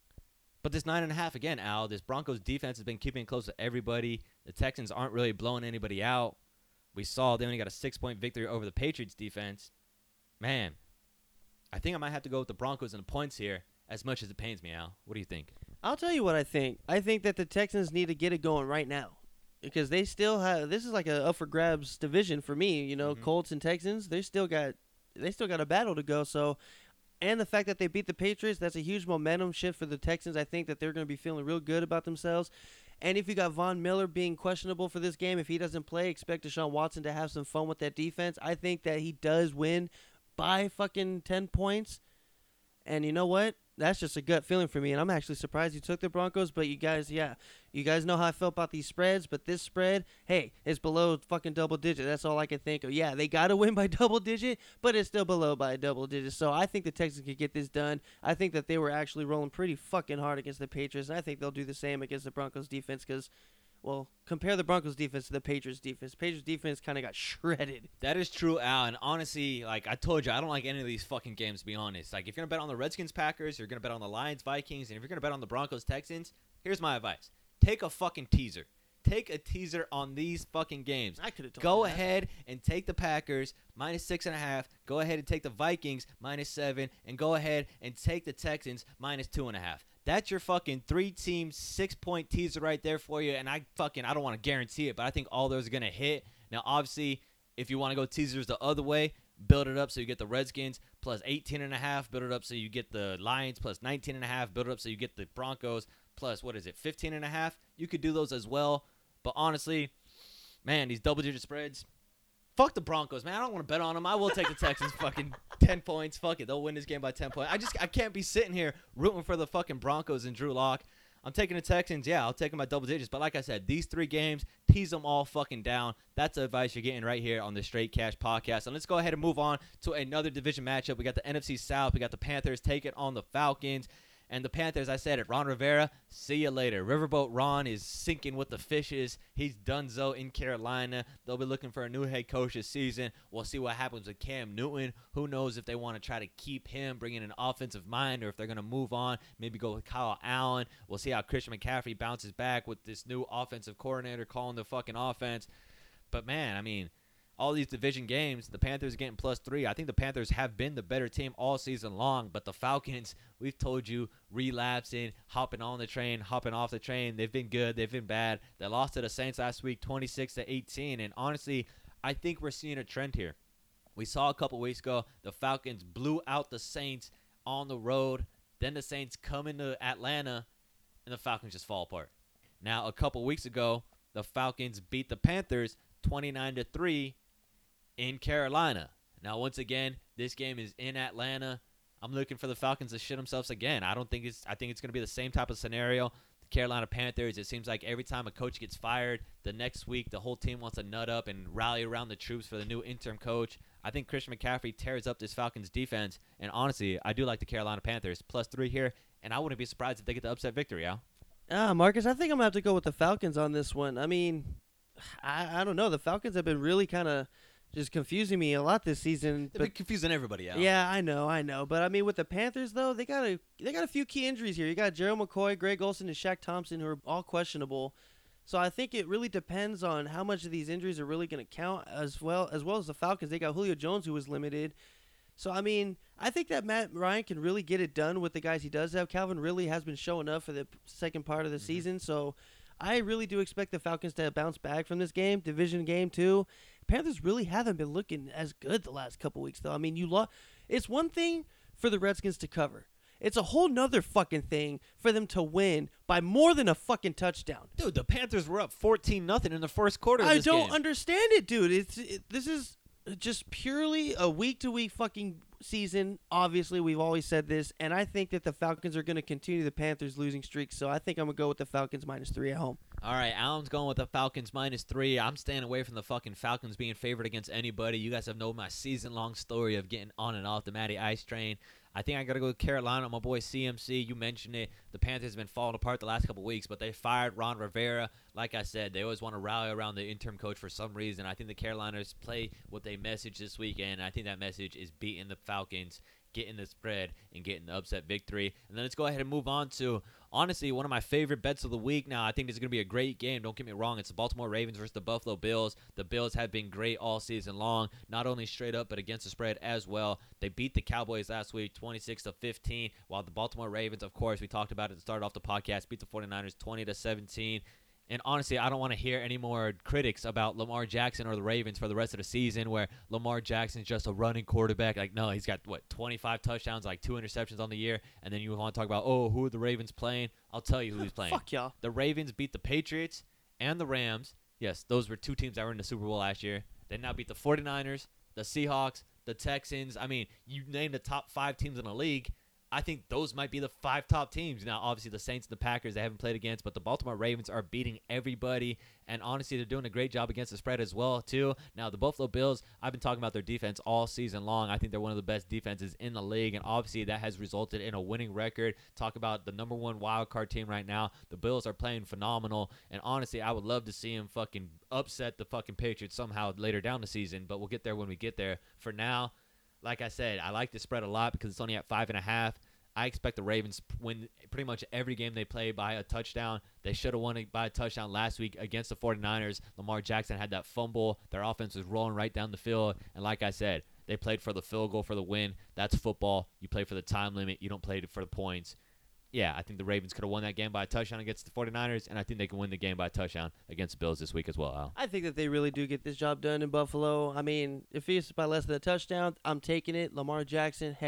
But this nine and a half again, Al. This Broncos defense has been keeping it close to everybody. The Texans aren't really blowing anybody out. We saw they only got a six-point victory over the Patriots defense. Man, I think I might have to go with the Broncos and the points here, as much as it pains me, Al. What do you think? I'll tell you what I think. I think that the Texans need to get it going right now because they still have. This is like a up for grabs division for me. You know, Mhm. Colts and Texans. They still got. They still got a battle to go. So, and the fact that they beat the Patriots, that's a huge momentum shift for the Texans. I think that they're going to be feeling real good about themselves. And if you got Von Miller being questionable for this game, if he doesn't play, expect Deshaun Watson to have some fun with that defense. I think that he does win by fucking ten points. And you know what? That's just a gut feeling for me. And I'm actually surprised you took the Broncos. But you guys, yeah, you guys know how I felt about these spreads. But this spread, hey, it's below fucking double digit. That's all I can think of. Yeah, they got to win by double digit, but it's still below by double digit. So I think the Texans could get this done. I think that they were actually rolling pretty fucking hard against the Patriots. And I think they'll do the same against the Broncos defense because, well, compare the Broncos defense to the Patriots defense. Patriots defense kind of got shredded. That is true, Al. And honestly, like I told you, I don't like any of these fucking games, to be honest. Like, if you're going to bet on the Redskins Packers, you're going to bet on the Lions Vikings, and if you're going to bet on the Broncos Texans, here's my advice. Take a fucking teaser. Take a teaser on these fucking games. I could have told Go you that. ahead and take the Packers minus six and a half. Go ahead and take the Vikings minus seven, and go ahead and take the Texans minus two and a half. That's your fucking three-team, six-point teaser right there for you. And I fucking I don't want to guarantee it, but I think all those are gonna hit. Now, obviously, if you want to go teasers the other way, build it up so you get the Redskins plus eighteen and a half. Build it up so you get the Lions plus nineteen and a half. Build it up so you get the Broncos plus what is it, fifteen and a half. You could do those as well. But honestly, man, these double-digit spreads. Fuck the Broncos, man. I don't want to bet on them. I will take the Texans fucking ten points. Fuck it. They'll win this game by ten points. I just I can't be sitting here rooting for the fucking Broncos and Drew Lock. I'm taking the Texans. Yeah, I'll take them by double digits. But like I said, these three games, tease them all fucking down. That's the advice you're getting right here on the Straight Cash podcast. And let's go ahead and move on to another division matchup. We got the N F C South. We got the Panthers taking on the Falcons. And the Panthers, I said it, Ron Rivera, see you later. Riverboat Ron is sinking with the fishes. He's donezo in Carolina. They'll be looking for a new head coach this season. We'll see what happens with Cam Newton. Who knows if they want to try to keep him, bring in an offensive mind, or if they're going to move on, maybe go with Kyle Allen. We'll see how Christian McCaffrey bounces back with this new offensive coordinator calling the fucking offense. But, man, I mean, all these division games, the Panthers are getting plus three. I think the Panthers have been the better team all season long, but the Falcons, we've told you, relapsing, hopping on the train, hopping off the train. They've been good. They've been bad. They lost to the Saints last week, twenty-six to eighteen, and honestly, I think we're seeing a trend here. We saw a couple weeks ago the Falcons blew out the Saints on the road. Then the Saints come into Atlanta, and the Falcons just fall apart. Now, a couple weeks ago, the Falcons beat the Panthers twenty-nine to three. In Carolina. Now, once again, this game is in Atlanta. I'm looking for the Falcons to shit themselves again. I don't think it's. I think it's going to be the same type of scenario. The Carolina Panthers. It seems like every time a coach gets fired, the next week the whole team wants to nut up and rally around the troops for the new interim coach. I think Christian McCaffrey tears up this Falcons defense. And honestly, I do like the Carolina Panthers plus three here, and I wouldn't be surprised if they get the upset victory. Al. Ah, Marcus, I think I'm gonna have to go with the Falcons on this one. I mean, I, I don't know. The Falcons have been really kind of just confusing me a lot this season. They've been confusing everybody out. Yeah, I know, I know. But I mean, with the Panthers though, they got a they got a few key injuries here. You got Gerald McCoy, Greg Olsen, and Shaq Thompson, who are all questionable. So I think it really depends on how much of these injuries are really going to count, as well as well as the Falcons. They got Julio Jones, who was limited. So I mean, I think that Matt Ryan can really get it done with the guys he does have. Calvin Ridley has been showing up for the second part of the mm-hmm. season, so I really do expect the Falcons to bounce back from this game, division game too. Panthers really haven't been looking as good the last couple weeks, though. I mean, you lo- it's one thing for the Redskins to cover. It's a whole nother fucking thing for them to win by more than a fucking touchdown. Dude, the Panthers were up fourteen nothing in the first quarter of I this don't game. understand it, dude. It's it, This is just purely a week-to-week fucking season. Obviously, we've always said this, and I think that the Falcons are going to continue the Panthers' losing streak, so I think I'm going to go with the Falcons minus three at home. All right, Alan's going with the Falcons minus three. I'm staying away from the fucking Falcons being favored against anybody. You guys have known my season-long story of getting on and off the Matty Ice train. I think I got to go with Carolina. My boy C M C, you mentioned it. The Panthers have been falling apart the last couple weeks, but they fired Ron Rivera. Like I said, they always want to rally around the interim coach for some reason. I think the Caroliners play what they message this weekend. I think that message is beating the Falcons, getting the spread, and getting the upset victory. And then let's go ahead and move on to, honestly, one of my favorite bets of the week now. I think this is going to be a great game. Don't get me wrong. It's the Baltimore Ravens versus the Buffalo Bills. The Bills have been great all season long, not only straight up, but against the spread as well. They beat the Cowboys last week twenty-six to fifteen, while the Baltimore Ravens, of course, we talked about it to start off the podcast, beat the forty-niners twenty to seventeen. And honestly, I don't want to hear any more critics about Lamar Jackson or the Ravens for the rest of the season where Lamar Jackson's just a running quarterback. Like, no, he's got, what, twenty-five touchdowns, like two interceptions on the year. And then you want to talk about, oh, who are the Ravens playing? I'll tell you who he's playing. Fuck y'all. The Ravens beat the Patriots and the Rams. Yes, those were two teams that were in the Super Bowl last year. They now beat the forty-niners, the Seahawks, the Texans. I mean, you name the top five teams in the league. I think those might be the five top teams. Now, obviously, the Saints and the Packers they haven't played against, but the Baltimore Ravens are beating everybody. And honestly, they're doing a great job against the spread as well, too. Now, the Buffalo Bills, I've been talking about their defense all season long. I think they're one of the best defenses in the league, and obviously that has resulted in a winning record. Talk about the number one wild card team right now. The Bills are playing phenomenal, and honestly, I would love to see them fucking upset the fucking Patriots somehow later down the season, but we'll get there when we get there. For now, like I said, I like the spread a lot because it's only at five and a half. I expect the Ravens to win pretty much every game they play by a touchdown. They should have won it by a touchdown last week against the forty-niners. Lamar Jackson had that fumble. Their offense was rolling right down the field. And like I said, they played for the field goal for the win. That's football. You play for the time limit. You don't play for the points. Yeah, I think the Ravens could have won that game by a touchdown against the forty-niners, and I think they can win the game by a touchdown against the Bills this week as well, Al. I think that they really do get this job done in Buffalo. I mean, if it's by less than a touchdown, I'm taking it. Lamar Jackson, hey,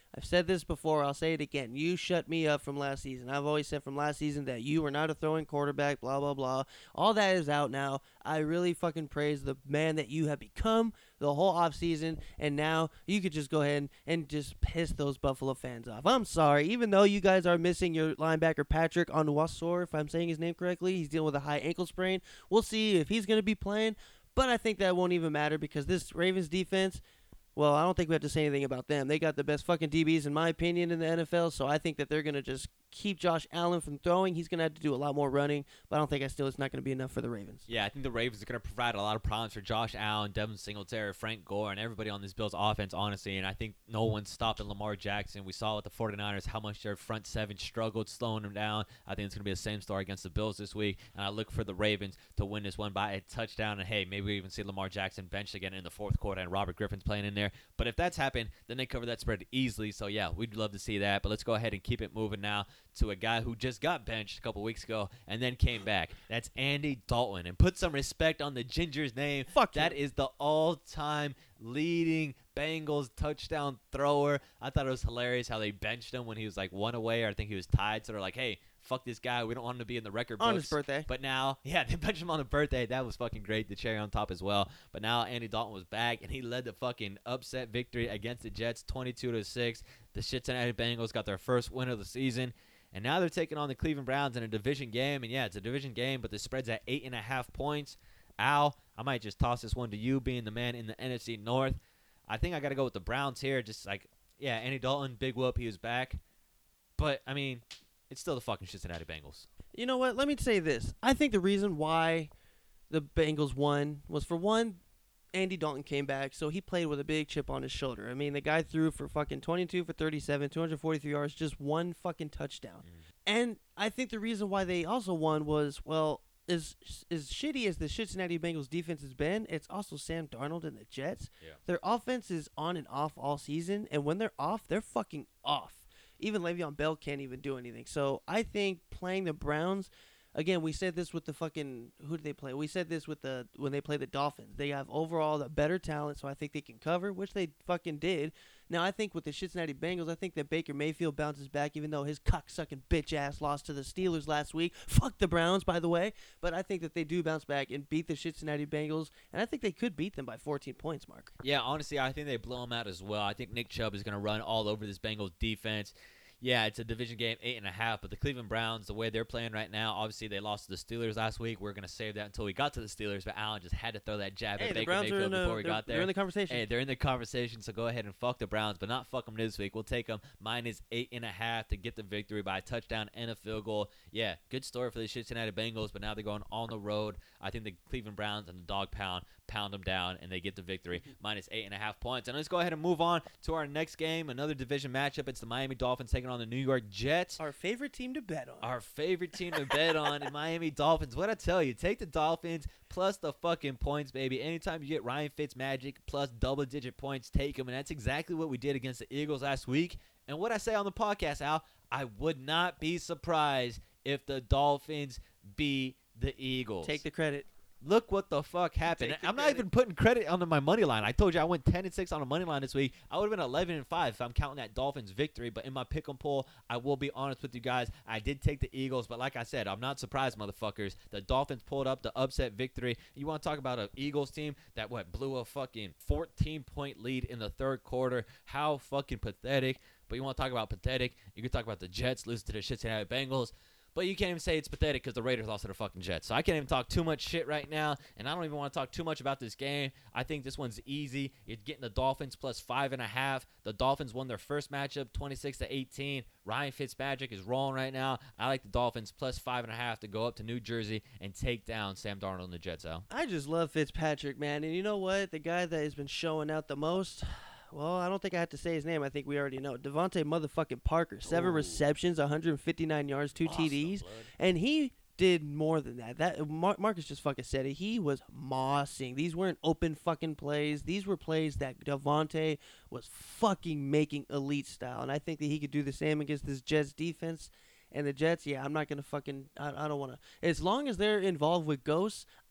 I've said this before. I'll say it again. You shut me up from last season. I've always said from last season that you were not a throwing quarterback, blah, blah, blah. All that is out now. I really fucking praise the man that you have become the whole offseason, and now you could just go ahead and, and just piss those Buffalo fans off. I'm sorry. Even though you guys are missing your linebacker Patrick Onwuasor, if I'm saying his name correctly, he's dealing with a high ankle sprain. We'll see if he's going to be playing, but I think that won't even matter because this Ravens defense, well, I don't think we have to say anything about them. They got the best fucking D Bs, in my opinion, in the N F L, so I think that they're going to just keep Josh Allen from throwing. He's going to have to do a lot more running, but I don't think I still it's not going to be enough for the Ravens. Yeah, I think the Ravens are going to provide a lot of problems for Josh Allen, Devin Singletary, Frank Gore, and everybody on this Bills offense, honestly, and I think no one's stopping Lamar Jackson. We saw with the 49ers how much their front seven struggled slowing them down. I think it's going to be the same story against the Bills this week, and I look for the Ravens to win this one by a touchdown, and hey, maybe we even see Lamar Jackson benched again in the fourth quarter and Robert Griffin's playing in there, but if that's happened, then they cover that spread easily, so yeah, we'd love to see that, but let's go ahead and keep it moving now to a guy who just got benched a couple weeks ago and then came back. That's Andy Dalton. And put some respect on the Ginger's name. Fuck That you. is the all-time leading Bengals touchdown thrower. I thought it was hilarious how they benched him when he was like one away, or I think he was tied. So they're like, hey, fuck this guy. We don't want him to be in the record books. On his birthday. But now, yeah, they benched him on the birthday. That was fucking great. The cherry on top as well. But now Andy Dalton was back, and he led the fucking upset victory against the Jets, twenty-two to six. The Cincinnati Bengals got their first win of the season. And now they're taking on the Cleveland Browns in a division game. And, yeah, it's a division game, but the spread's at eight and a half points. Al, I might just toss this one to you, being the man in the N F C North. I think I got to go with the Browns here. Just like, yeah, Andy Dalton, big whoop, he was back. But, I mean, it's still the fucking Cincinnati Bengals. You know what? Let me say this. I think the reason why the Bengals won was, for one, Andy Dalton came back, so he played with a big chip on his shoulder. I mean, the guy threw for fucking twenty-two for thirty-seven, two hundred forty-three yards, just one fucking touchdown. Mm. And I think the reason why they also won was, well, as as shitty as the Cincinnati Bengals defense has been, it's also Sam Darnold and the Jets. Yeah. Their offense is on and off all season, and when they're off, they're fucking off. Even Le'Veon Bell can't even do anything. So I think playing the Browns, again, we said this with the fucking, who did they play? We said this with the, when they play the Dolphins. They have overall the better talent, so I think they can cover, which they fucking did. Now, I think with the Cincinnati Bengals, I think that Baker Mayfield bounces back, even though his cocksucking bitch-ass lost to the Steelers last week. Fuck the Browns, by the way. But I think that they do bounce back and beat the Cincinnati Bengals, and I think they could beat them by fourteen points, Mark. Yeah, honestly, I think they blow them out as well. I think Nick Chubb is going to run all over this Bengals defense. Yeah, it's a division game, eight and a half, but the Cleveland Browns, the way they're playing right now, obviously they lost to the Steelers last week. We're going to save that until we got to the Steelers, but Allen just had to throw that jab Hey, at the Baker Browns are Mayfield in, uh, before we they're- got there. they're in the conversation. Hey, they're in the conversation, so go ahead and fuck the Browns, but not fuck them this week. We'll take them minus eight and a half to get the victory by a touchdown and a field goal. Yeah, good story for the Cincinnati Bengals, but now they're going on the road. I think the Cleveland Browns and the dog pound pound them down, and they get the victory, minus eight and a half points. And let's go ahead and move on to our next game, another division matchup. It's the Miami Dolphins taking on the New York Jets. Our favorite team to bet on. Our favorite team to bet on, the Miami Dolphins. What I tell you, take the Dolphins plus the fucking points, baby. Anytime you get Ryan Fitzmagic plus double-digit points, take them. And that's exactly what we did against the Eagles last week. And what I say on the podcast, Al, I would not be surprised if the Dolphins beat the Eagles. Take the credit. Look what the fuck happened. Take the I'm not credit. even putting credit on my money line. I told you I went ten and six on the money line this week. I would have been eleven and five if I'm counting that Dolphins victory. But in my pick 'em poll, I will be honest with you guys. I did take the Eagles, but like I said, I'm not surprised, motherfuckers. The Dolphins pulled up the upset victory. You want to talk about an Eagles team that what blew a fucking fourteen point lead in the third quarter? How fucking pathetic. But you want to talk about pathetic? You can talk about the Jets losing to the Cincinnati Bengals. But you can't even say it's pathetic because the Raiders lost to the fucking Jets. So I can't even talk too much shit right now, and I don't even want to talk too much about this game. I think this one's easy. You're getting the Dolphins plus five and a half. The Dolphins won their first matchup, twenty-six to eighteen. Ryan Fitzmagic is rolling right now. I like the Dolphins plus five and a half to go up to New Jersey and take down Sam Darnold and the Jets, Al. I just love Fitzpatrick, man. And you know what? The guy that has been showing out the most, well, I don't think I have to say his name. I think we already know. Devontae motherfucking Parker. Seven Ooh. receptions, one hundred fifty-nine yards, two Awesome, T Ds. blood. And he did more than that. That Mar- Marcus just fucking said it. He was mossing. These weren't open fucking plays. These were plays that Devontae was fucking making elite style. And I think that he could do the same against this Jets defense. And the Jets, yeah, I'm not going to fucking, I, I don't want to. As long as they're involved with ghosts,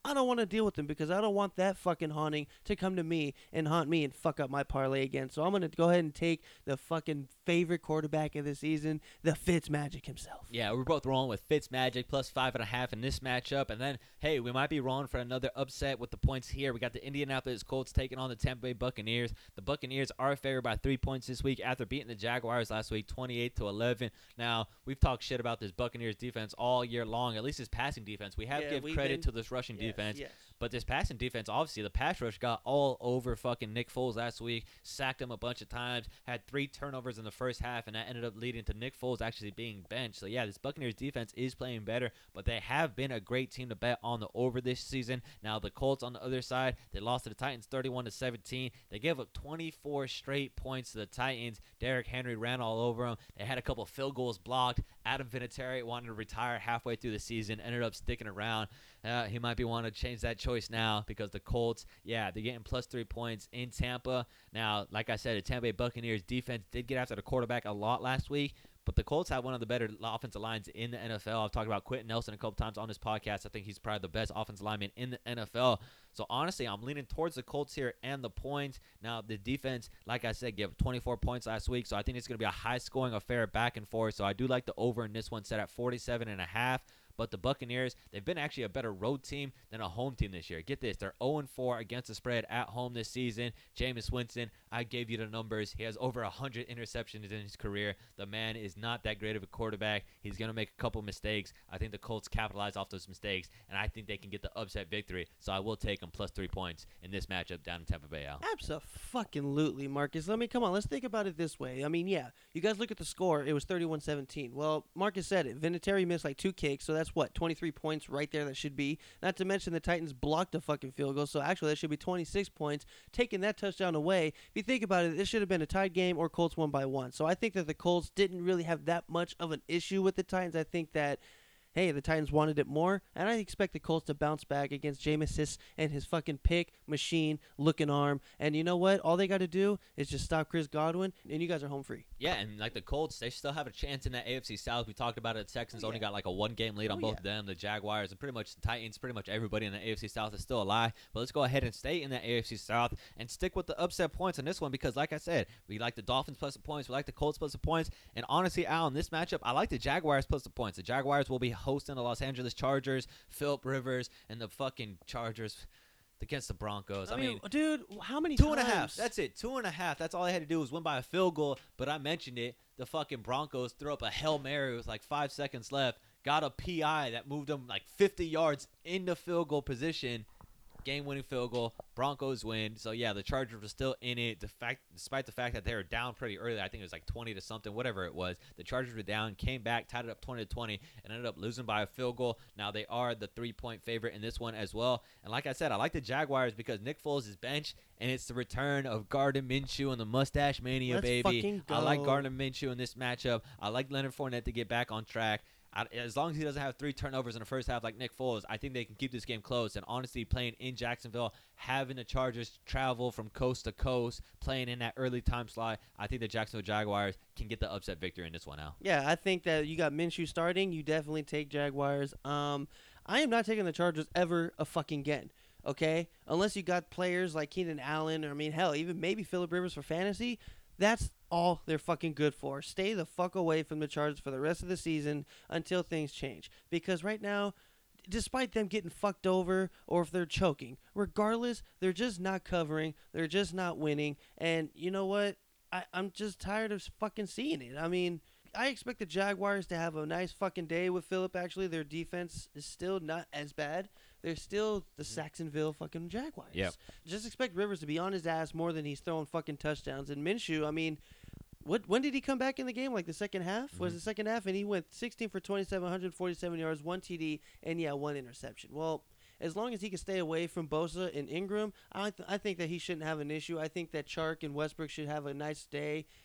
I don't want to deal with them because I don't want that fucking haunting to come to me and haunt me and fuck up my parlay again. So I'm going to go ahead and take the fucking favorite quarterback of the season, the Fitzmagic himself. Yeah, we're both rolling with Fitzmagic plus five and a half in this matchup. And then, hey, we might be rolling for another upset with the points here. We got the Indianapolis Colts taking on the Tampa Bay Buccaneers. The Buccaneers are favored by three points this week after beating the Jaguars last week, twenty-eight to eleven. Now, we've talked shit about this Buccaneers defense all year long, at least this passing defense. We have Yeah, to give we've credit been- to this rushing Yes, defense. yes. But this passing defense, obviously, the pass rush got all over fucking Nick Foles last week, sacked him a bunch of times, had three turnovers in the first half, and that ended up leading to Nick Foles actually being benched. So, yeah, this Buccaneers defense is playing better, but they have been a great team to bet on the over this season. Now, the Colts on the other side, they lost to the Titans thirty-one to seventeen. They gave up twenty-four straight points to the Titans. Derrick Henry ran all over them. They had a couple field goals blocked. Adam Vinatieri wanted to retire halfway through the season, ended up sticking around. Uh, he might be wanting to change that choice now because the Colts, yeah, they're getting plus three points in Tampa. Now, like I said, the Tampa Bay Buccaneers defense did get after the quarterback a lot last week, but the Colts have one of the better offensive lines in the N F L. I've talked about Quentin Nelson a couple times on this podcast. I think he's probably the best offensive lineman in the N F L. So, honestly, I'm leaning towards the Colts here and the points. Now, the defense, like I said, gave twenty-four points last week, so I think it's going to be a high-scoring affair back and forth. So, I do like the over in this one set at forty-seven and a half. But the Buccaneers, they've been actually a better road team than a home team this year. Get this, they're oh and four against the spread at home this season. Jameis Winston, I gave you the numbers. He has over one hundred interceptions in his career. The man is not that great of a quarterback. He's going to make a couple mistakes. I think the Colts capitalize off those mistakes, and I think they can get the upset victory. So I will take them plus three points in this matchup down in Tampa Bay, Al. Abso-fucking-lutely, Marcus. Let me, come on, let's think about it this way. I mean, yeah, you guys look at the score. It was thirty-one seventeen. Well, Marcus said it. Vinatieri missed like two kicks, so that's what, twenty-three points right there that should be. Not to mention the Titans blocked a fucking field goal, so actually that should be twenty-six points. Taking that touchdown away, if you think about it, this should have been a tied game or Colts won by one. So I think that the Colts didn't really have that much of an issue with the Titans. I think that, hey, the Titans wanted it more, and I expect the Colts to bounce back against Jameis and his fucking pick machine looking arm. And you know what? All they got to do is just stop Chris Godwin, and you guys are home free. Yeah, and like the Colts, they still have a chance in that A F C South. We talked about it. The Texans Oh, only yeah. got like a one-game lead on Oh, both yeah. of them. The Jaguars and pretty much the Titans, pretty much everybody in the A F C South is still alive. But let's go ahead and stay in that A F C South and stick with the upset points on this one because, like I said, we like the Dolphins plus the points. We like the Colts plus the points. And honestly, Al, in this matchup, I like the Jaguars plus the points. The Jaguars will be hosting the Los Angeles Chargers, Philip Rivers, and the fucking Chargers against the Broncos. I, I mean, mean, dude, how many Two and a times? half. That's it. Two and a half. That's all I had to do was win by a field goal. But I mentioned it. The fucking Broncos threw up a Hail Mary with like five seconds left. Got a P I that moved them like fifty yards into field goal position. Game-winning field goal. Broncos win. So, yeah, the Chargers were still in it. The fact, despite the fact that they were down pretty early. I think it was like twenty to something, whatever it was. The Chargers were down, came back, tied it up twenty to twenty, and ended up losing by a field goal. Now, they are the three-point favorite in this one as well. And like I said, I like the Jaguars because Nick Foles is benched, and it's the return of Gardner Minshew and the Mustache Mania, Let's baby. fucking I like go. Gardner Minshew in this matchup. I like Leonard Fournette to get back on track. I, as long as he doesn't have three turnovers in the first half like Nick Foles, I think they can keep this game close. And honestly, playing in Jacksonville, having the Chargers travel from coast to coast, playing in that early time slot, I think the Jacksonville Jaguars can get the upset victory in this one out. Yeah, I think that you got Minshew starting. You definitely take Jaguars. Um, I am not taking the Chargers ever a fucking again. Okay, unless you got players like Keenan Allen, or I mean, hell, even maybe Phillip Rivers for fantasy. That's all they're fucking good for. Stay the fuck away from the Chargers for the rest of the season until things change. Because right now, despite them getting fucked over or if they're choking, regardless, they're just not covering. They're just not winning. And you know what? I, I'm just tired of fucking seeing it. I mean, I expect the Jaguars to have a nice fucking day with Phillip. Actually, their defense is still not as bad. They're still the Saxonville fucking Jaguars. Yep. Just expect Rivers to be on his ass more than he's throwing fucking touchdowns. And Minshew, I mean, what? When did he come back in the game? Like the second half? Mm-hmm. Was the second half? And he went sixteen for twenty-seven, one hundred forty-seven yards, one T D, and yeah, one interception. Well, as long as he can stay away from Bosa and Ingram, I th- I think that he shouldn't have an issue. I think that Chark and Westbrook should have a nice day.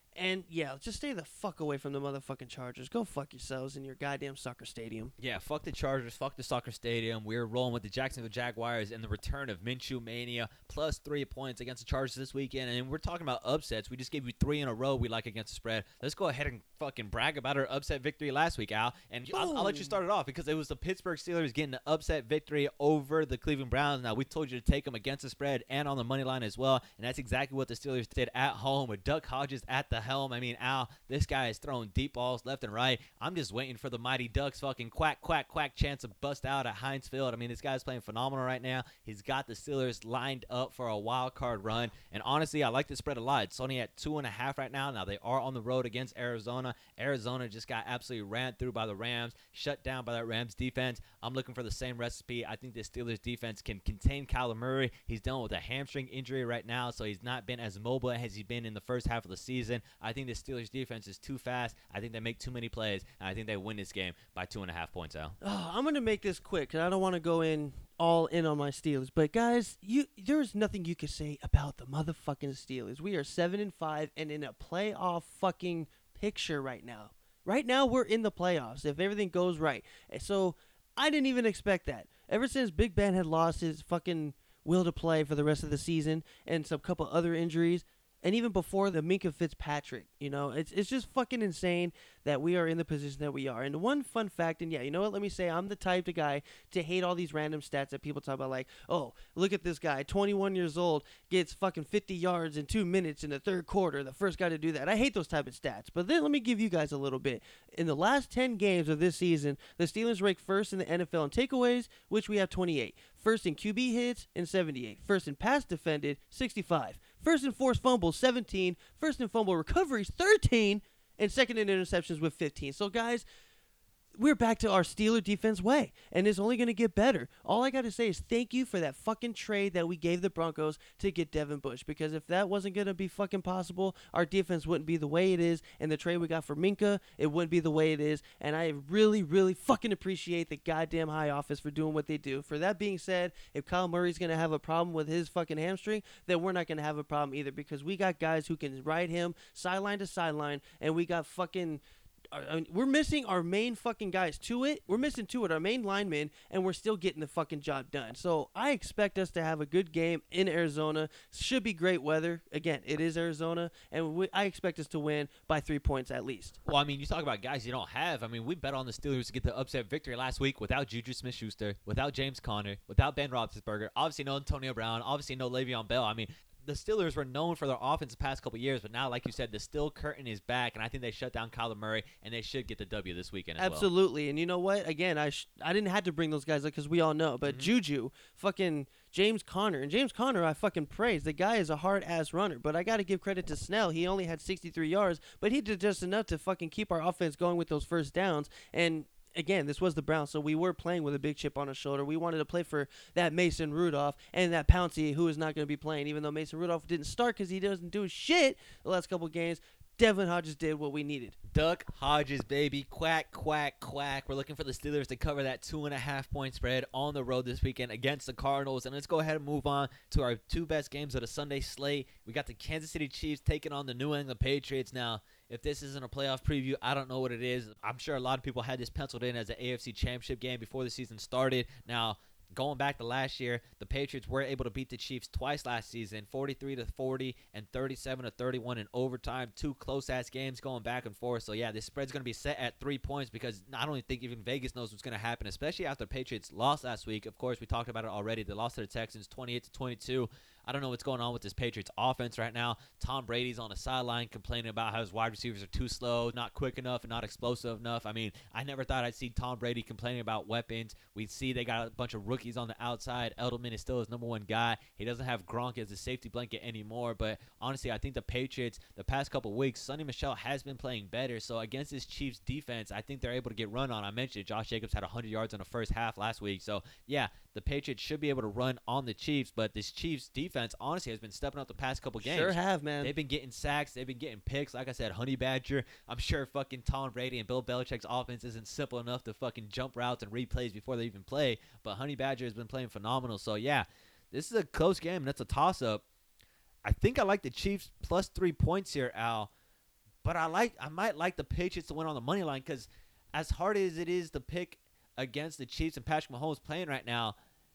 And, yeah, just stay the fuck away from the motherfucking Chargers. Go fuck yourselves in your goddamn soccer stadium. Yeah, fuck the Chargers, fuck the soccer stadium. We're rolling with the Jacksonville Jaguars and the return of Minshew Mania, plus three points against the Chargers this weekend. And we're talking about upsets. We just gave you three in a row we like against the spread. Let's go ahead and fucking brag about our upset victory last week, Al. And I'll, I'll let you start it off because it was the Pittsburgh Steelers getting the upset victory over the Cleveland Browns. Now, we told you to take them against the spread and on the money line as well. And that's exactly what the Steelers did at home with Duck Hodges at the helm. I mean, Al, this guy is throwing deep balls left and right. I'm just waiting for the Mighty Ducks fucking quack, quack, quack chance to bust out at Heinz Field. I mean, this guy's playing phenomenal right now. He's got the Steelers lined up for a wild card run. And honestly, I like the spread a lot. It's only at two and a half right now. Now, they are on the road against Arizona. Arizona just got absolutely ran through by the Rams, shut down by that Rams defense. I'm looking for the same recipe. I think the Steelers defense can contain Kyler Murray. He's dealing with a hamstring injury right now, so he's not been as mobile as he's been in the first half of the season. I think the Steelers defense is too fast. I think they make too many plays, and I think they win this game by two and a half points out. Oh, I'm going to make this quick because I don't want to go in all in on my Steelers. But, guys, you there's nothing you can say about the motherfucking Steelers. We are seven and five and in a playoff fucking picture right now. Right now, we're in the playoffs if everything goes right. So, I didn't even expect that. Ever since Big Ben had lost his fucking will to play for the rest of the season and some couple other injuries, and even before the Minkah Fitzpatrick, you know, it's it's just fucking insane that we are in the position that we are. And one fun fact, and yeah, you know what, let me say, I'm the type of guy to hate all these random stats that people talk about, like, oh, look at this guy, twenty-one years old, gets fucking fifty yards in two minutes in the third quarter, the first guy to do that. I hate those type of stats. But then let me give you guys a little bit. In the last ten games of this season, the Steelers rank first in the N F L in takeaways, which we have twenty-eight. First in Q B hits in seventy-eight. First in pass defended, sixty-five. First in forced fumbles, seventeen. First in fumble recoveries, thirteen. And second in interceptions with fifteen. So, guys, we're back to our Steeler defense way, and it's only going to get better. All I got to say is thank you for that fucking trade that we gave the Broncos to get Devin Bush, because if that wasn't going to be fucking possible, our defense wouldn't be the way it is, and the trade we got for Minkah, it wouldn't be the way it is, and I really, really fucking appreciate the goddamn high office for doing what they do. For that being said, if Kyle Murray's going to have a problem with his fucking hamstring, then we're not going to have a problem either, because we got guys who can ride him sideline to sideline, and we got fucking... I mean, we're missing our main fucking guys to it. We're missing to it, our main linemen, and we're still getting the fucking job done. So I expect us to have a good game in Arizona. Should be great weather. Again, it is Arizona, and we, I expect us to win by three points at least. Well, I mean, you talk about guys you don't have. I mean, we bet on the Steelers to get the upset victory last week without Juju Smith-Schuster, without James Conner, without Ben Roethlisberger, obviously no Antonio Brown, obviously no Le'Veon Bell. I mean, the Steelers were known for their offense the past couple of years, but now, like you said, the Steel curtain is back, and I think they shut down Kyler Murray, and they should get the W this weekend as Absolutely. well. And you know what? Again, I sh- I didn't have to bring those guys up because we all know, but Mm-hmm. Juju, fucking James Conner, and James Conner, I fucking praise. The guy is a hard-ass runner, but I got to give credit to Snell. He only had sixty-three yards, but he did just enough to fucking keep our offense going with those first downs, and again, this was the Browns, so we were playing with a big chip on our shoulder. We wanted to play for that Mason Rudolph and that Pouncey, who is not going to be playing, even though Mason Rudolph didn't start because he doesn't do shit the last couple of games. Devin Hodges did what we needed. Duck Hodges, baby. Quack, quack, quack. We're looking for the Steelers to cover that two and a half point spread on the road this weekend against the Cardinals. And let's go ahead and move on to our two best games of the Sunday slate. We got the Kansas City Chiefs taking on the New England Patriots. Now, if this isn't a playoff preview, I don't know what it is. I'm sure a lot of people had this penciled in as an A F C Championship game before the season started. Now, going back to last year, the Patriots were able to beat the Chiefs twice last season, forty-three to forty and thirty-seven to thirty-one in overtime. Two close-ass games going back and forth. So, yeah, this spread's going to be set at three points because I don't even think even Vegas knows what's going to happen, especially after the Patriots lost last week. Of course, we talked about it already. They lost to the Texans twenty-eight to twenty-two. I don't know what's going on with this Patriots offense right now. Tom Brady's on the sideline complaining about how his wide receivers are too slow, not quick enough, and not explosive enough. I mean, I never thought I'd see Tom Brady complaining about weapons. We see they got a bunch of rookies on the outside. Edelman is still his number one guy. He doesn't have Gronk as a safety blanket anymore. But honestly, I think the Patriots, the past couple weeks, Sonny Michel has been playing better. So against this Chiefs defense, I think they're able to get run on. I mentioned Josh Jacobs had one hundred yards in the first half last week. So, yeah, the Patriots should be able to run on the Chiefs. But this Chiefs defense, honestly, has been stepping up the past couple games. Sure have, man. They've been getting sacks. They've been getting picks. Like I said, Honey Badger. I'm sure fucking Tom Brady and Bill Belichick's offense isn't simple enough to fucking jump routes and read plays before they even play. But Honey Badger has been playing phenomenal. So, yeah, this is a close game, and it's a toss-up. I think I like the Chiefs plus three points here, Al. But I like I might like the Patriots to win on the money line because as hard as it is to pick against the Chiefs and Patrick Mahomes playing right now,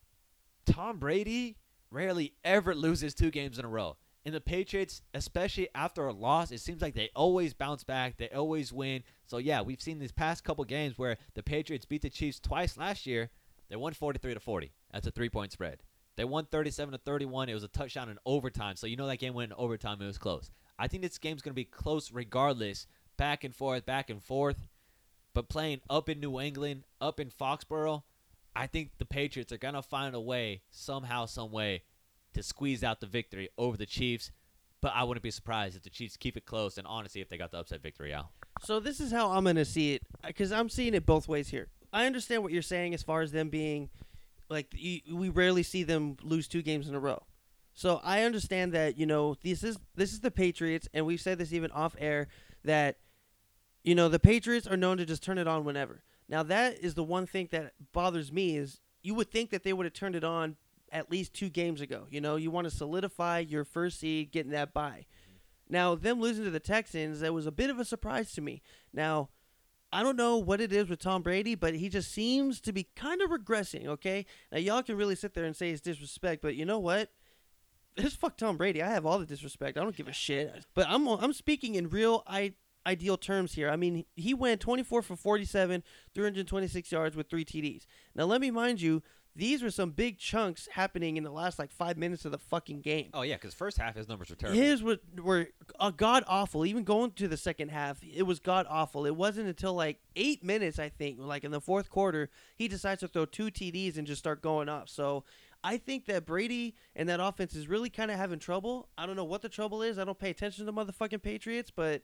Tom Brady rarely ever loses two games in a row. And the Patriots, especially after a loss, it seems like they always bounce back. They always win. So, yeah, we've seen these past couple games where the Patriots beat the Chiefs twice last year. They won forty-three to forty. That's a three-point spread. They won thirty-seven to thirty-one. It was a touchdown in overtime. So, you know that game went in overtime. It was close. I think this game's going to be close regardless. Back and forth, back and forth. But playing up in New England, up in Foxborough, I think the Patriots are going to find a way, somehow, some way, to squeeze out the victory over the Chiefs. But I wouldn't be surprised if the Chiefs keep it close and honestly if they got the upset victory out. So this is how I'm going to see it, because I'm seeing it both ways here. I understand what you're saying as far as them being, like, you, we rarely see them lose two games in a row. So I understand that, you know, this is this is the Patriots, and we've said this even off air, that, you know, the Patriots are known to just turn it on whenever. Now, that is the one thing that bothers me is you would think that they would have turned it on at least two games ago. You know, you want to solidify your first seed, getting that bye. Now, them losing to the Texans, that was a bit of a surprise to me. Now, I don't know what it is with Tom Brady, but he just seems to be kind of regressing, okay? Now, y'all can really sit there and say it's disrespect, but you know what? It's fuck Tom Brady. I have all the disrespect. I don't give a shit. But I'm I'm speaking in real I. ideal terms here. I mean, he went twenty-four for forty-seven, three hundred twenty-six yards with three T Ds. Now, let me mind you, these were some big chunks happening in the last, like, five minutes of the fucking game. Oh, yeah, because first half his numbers were terrible. His were, were uh, god-awful. Even going to the second half, it was god-awful. It wasn't until, like, eight minutes, I think, like in the fourth quarter, he decides to throw two T Ds and just start going off. So I think that Brady and that offense is really kind of having trouble. I don't know what the trouble is. I don't pay attention to the motherfucking Patriots, but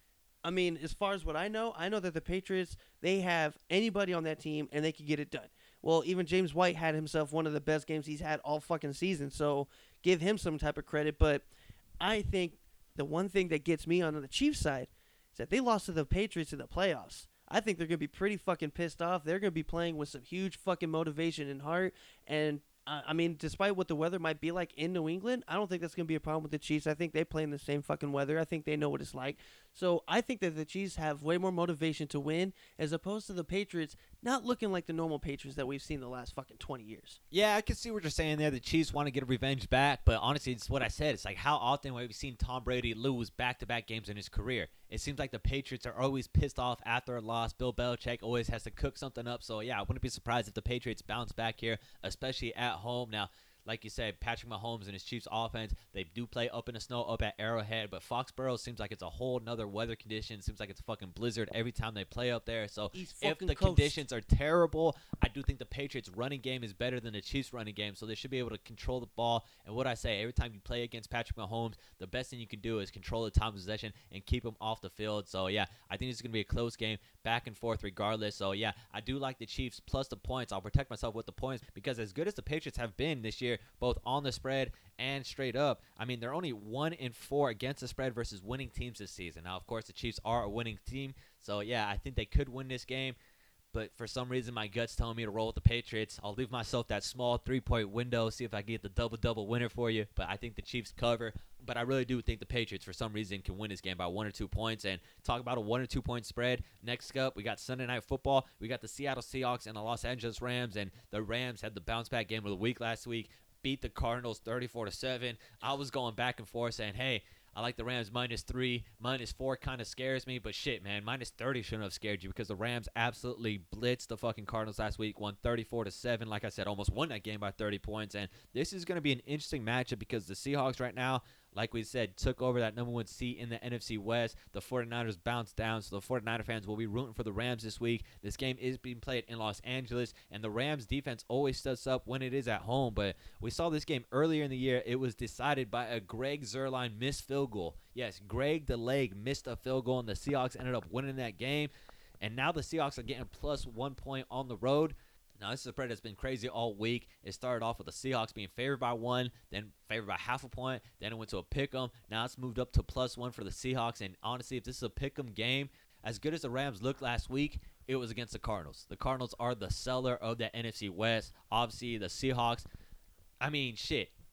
I mean, as far as what I know, I know that the Patriots, they have anybody on that team, and they can get it done. Well, even James White had himself one of the best games he's had all fucking season, so give him some type of credit. But I think the one thing that gets me on the Chiefs side is that they lost to the Patriots in the playoffs. I think they're going to be pretty fucking pissed off. They're going to be playing with some huge fucking motivation and heart, and Uh, I mean, despite what the weather might be like in New England, I don't think that's going to be a problem with the Chiefs. I think they play in the same fucking weather. I think they know what it's like. So I think that the Chiefs have way more motivation to win as opposed to the Patriots not looking like the normal Patriots that we've seen the last fucking twenty years. Yeah, I can see what you're saying there. The Chiefs want to get a revenge back, but honestly, it's what I said. It's like how often have we seen Tom Brady lose back-to-back games in his career? It seems like the Patriots are always pissed off after a loss. Bill Belichick always has to cook something up. So, yeah, I wouldn't be surprised if the Patriots bounce back here, especially at home. Now, like you said, Patrick Mahomes and his Chiefs offense, they do play up in the snow up at Arrowhead, but Foxborough seems like it's a whole nother weather condition. It seems like it's a fucking blizzard every time they play up there. So if the coast. conditions are terrible, I do think the Patriots running game is better than the Chiefs running game, so they should be able to control the ball. And what I say, every time you play against Patrick Mahomes, the best thing you can do is control the time of possession and keep him off the field. So yeah, I think it's going to be a close game, back and forth regardless. So yeah, I do like the Chiefs plus the points. I'll protect myself with the points because as good as the Patriots have been this year, both on the spread and straight up, I mean, they're only one in four against the spread versus winning teams this season. Now, of course, the Chiefs are a winning team, so yeah, I think they could win this game. But for some reason, my gut's telling me to roll with the Patriots. I'll leave myself that small three-point window, see if I can get the double-double winner for you. But I think the Chiefs cover. But I really do think the Patriots, for some reason, can win this game by one or two points. And talk about a one or two-point spread. Next up, we got Sunday Night Football. We got the Seattle Seahawks and the Los Angeles Rams. And the Rams had the bounce-back game of the week last week. Beat the Cardinals thirty-four to seven. I was going back and forth saying, hey, I like the Rams minus three. Minus four kind of scares me, but shit, man, minus thirty shouldn't have scared you because the Rams absolutely blitzed the fucking Cardinals last week, won thirty-four to seven. Like I said, almost won that game by thirty points. And this is going to be an interesting matchup because the Seahawks right now, like we said, took over that number one seat in the N F C West. The 49ers bounced down, so the 49er fans will be rooting for the Rams this week. This game is being played in Los Angeles, and the Rams defense always steps up when it is at home. But we saw this game earlier in the year. It was decided by a Greg Zuerlein missed field goal. Yes, Greg the Leg missed a field goal, and the Seahawks ended up winning that game. And now the Seahawks are getting plus one point on the road. Now, this is a spread that's been crazy all week. It started off with the Seahawks being favored by one, then favored by half a point. Then it went to a pick-em. Now it's moved up to plus one for the Seahawks. And honestly, if this is a pick-em game, as good as the Rams looked last week, it was against the Cardinals. The Cardinals are the seller of the N F C West. Obviously, the Seahawks, I mean, shit.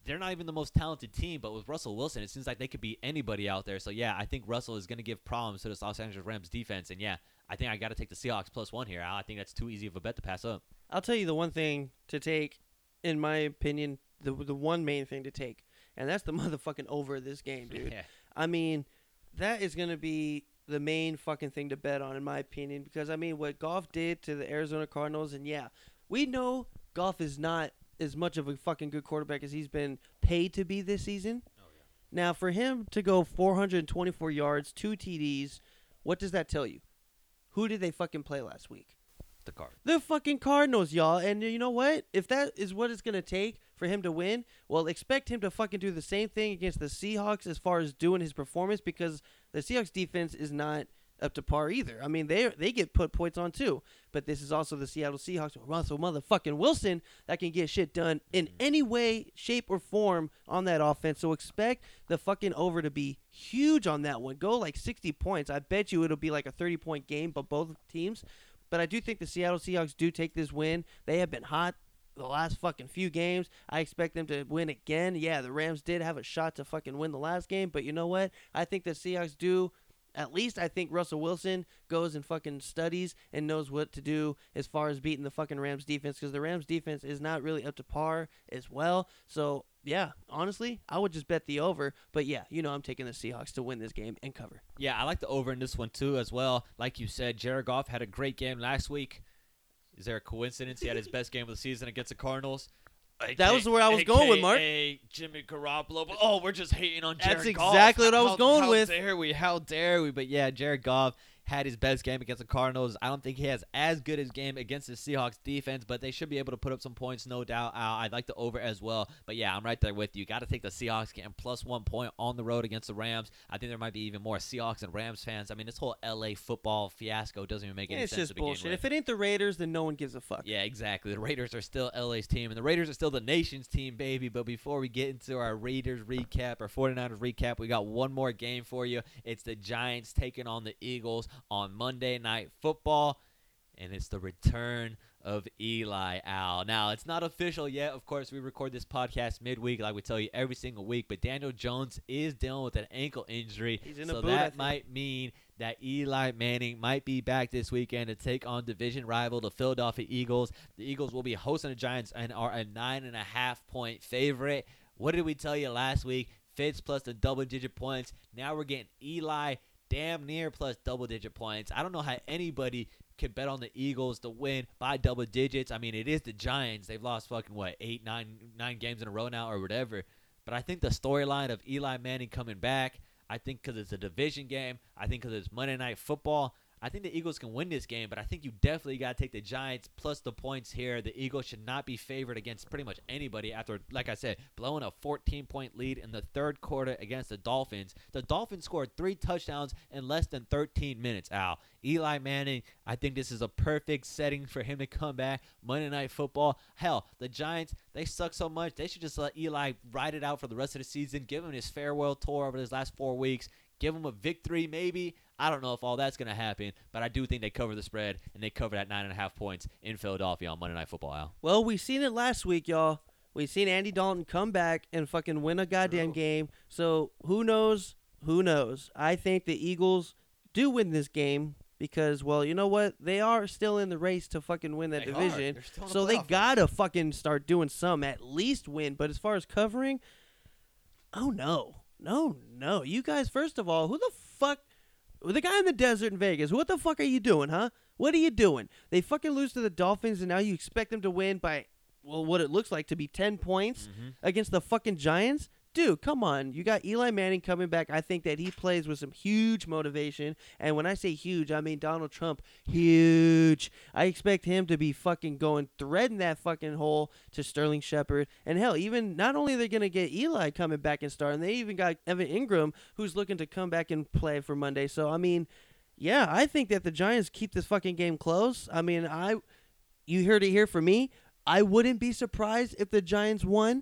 they're not even the most talented team, but with Russell Wilson, it seems like they could beat anybody out there. So, yeah, I think Russell is going to give problems to this Los Angeles Rams defense. And, yeah, I think I got to take the Seahawks plus one here, Al. I think that's too easy of a bet to pass up. I'll tell you the one thing to take, in my opinion, the the one main thing to take, and that's the motherfucking over of this game, dude. Yeah. I mean, that is going to be the main fucking thing to bet on, in my opinion, because, I mean, what Goff did to the Arizona Cardinals, and, yeah, we know Goff is not as much of a fucking good quarterback as he's been paid to be this season. Oh, yeah. Now, for him to go four hundred twenty-four yards, two T Ds, what does that tell you? Who did they fucking play last week? The Card. The fucking Cardinals, y'all. And you know what? If that is what it's going to take for him to win, well, expect him to fucking do the same thing against the Seahawks as far as doing his performance, because the Seahawks defense is not up to par either. I mean, they they get put points on too. But this is also the Seattle Seahawks with Russell motherfucking Wilson that can get shit done in any way, shape, or form on that offense. So expect the fucking over to be huge on that one. Go like sixty points. I bet you it'll be like a thirty-point game by both teams. But I do think the Seattle Seahawks do take this win. They have been hot the last fucking few games. I expect them to win again. Yeah, the Rams did have a shot to fucking win the last game. But you know what? I think the Seahawks do. At least I think Russell Wilson goes and fucking studies and knows what to do as far as beating the fucking Rams defense, because the Rams defense is not really up to par as well. So, yeah, honestly, I would just bet the over. But, yeah, you know I'm taking the Seahawks to win this game and cover. Yeah, I like the over in this one too as well. Like you said, Jared Goff had a great game last week. Is there a coincidence? He had his best game of the season against the Cardinals. That was where I was going with, Mark. Hey, Jimmy Garoppolo. But, oh, we're just hating on Jared That's Goff. exactly what I was how, going how with. How dare we? How dare we? But, yeah, Jared Goff had his best game against the Cardinals. I don't think he has as good a game against the Seahawks defense, but they should be able to put up some points, no doubt. Uh, I'd like the over as well. But, yeah, I'm right there with you. Got to take the Seahawks game plus one point on the road against the Rams. I think there might be even more Seahawks and Rams fans. I mean, this whole L A football fiasco doesn't even make any it's sense just to begin bullshit. with. If it ain't the Raiders, then no one gives a fuck. Yeah, exactly. The Raiders are still L A's team, and the Raiders are still the nation's team, baby. But before we get into our Raiders recap, our forty-niners recap, we got one more game for you. It's the Giants taking on the Eagles on Monday Night Football, and it's the return of Eli, Al. Now, it's not official yet. Of course, we record this podcast midweek like we tell you every single week, but Daniel Jones is dealing with an ankle injury, He's in so a boot, that might mean that Eli Manning might be back this weekend to take on division rival the Philadelphia Eagles. The Eagles will be hosting the Giants and are a nine and a half point favorite. What did we tell you last week? Fitz plus the double-digit points. Now we're getting Eli damn near plus double-digit points. I don't know how anybody could bet on the Eagles to win by double digits. I mean, it is the Giants. They've lost fucking, what, eight, nine, nine games in a row now or whatever. But I think the storyline of Eli Manning coming back, I think because it's a division game, I think because it's Monday Night Football, I think the Eagles can win this game, but I think you definitely got to take the Giants plus the points here. The Eagles should not be favored against pretty much anybody after, like I said, blowing a fourteen-point lead in the third quarter against the Dolphins. The Dolphins scored three touchdowns in less than thirteen minutes, Al. Eli Manning, I think this is a perfect setting for him to come back. Monday Night Football. Hell, the Giants, they suck so much, they should just let Eli ride it out for the rest of the season, give him his farewell tour over his last four weeks, give him a victory maybe. I don't know if all that's going to happen, but I do think they cover the spread, and they cover that nine and a half points in Philadelphia on Monday Night Football, Al. Well, we seen it last week, y'all. We seen Andy Dalton come back and fucking win a goddamn True. game. So who knows? Who knows? I think the Eagles do win this game because, well, you know what? They are still in the race to fucking win that They are. division. They're still in the So they playoff race. gotta fucking start doing some, at least win. But as far as covering, oh no, no, no. You guys, first of all, who the fuck? The guy in the desert in Vegas, what the fuck are you doing, huh? What are you doing? They fucking lose to the Dolphins, and now you expect them to win by, well, what it looks like to be ten points Mhm. against the fucking Giants? Dude, come on. You got Eli Manning coming back. I think that he plays with some huge motivation. And when I say huge, I mean Donald Trump. Huge. I expect him to be fucking going, threading that fucking hole to Sterling Shepard. And hell, even not only are they going to get Eli coming back and starting, they even got Evan Ingram who's looking to come back and play for Monday. So, I mean, yeah, I think that the Giants keep this fucking game close. I mean, I, you heard it here from me. I wouldn't be surprised if the Giants won.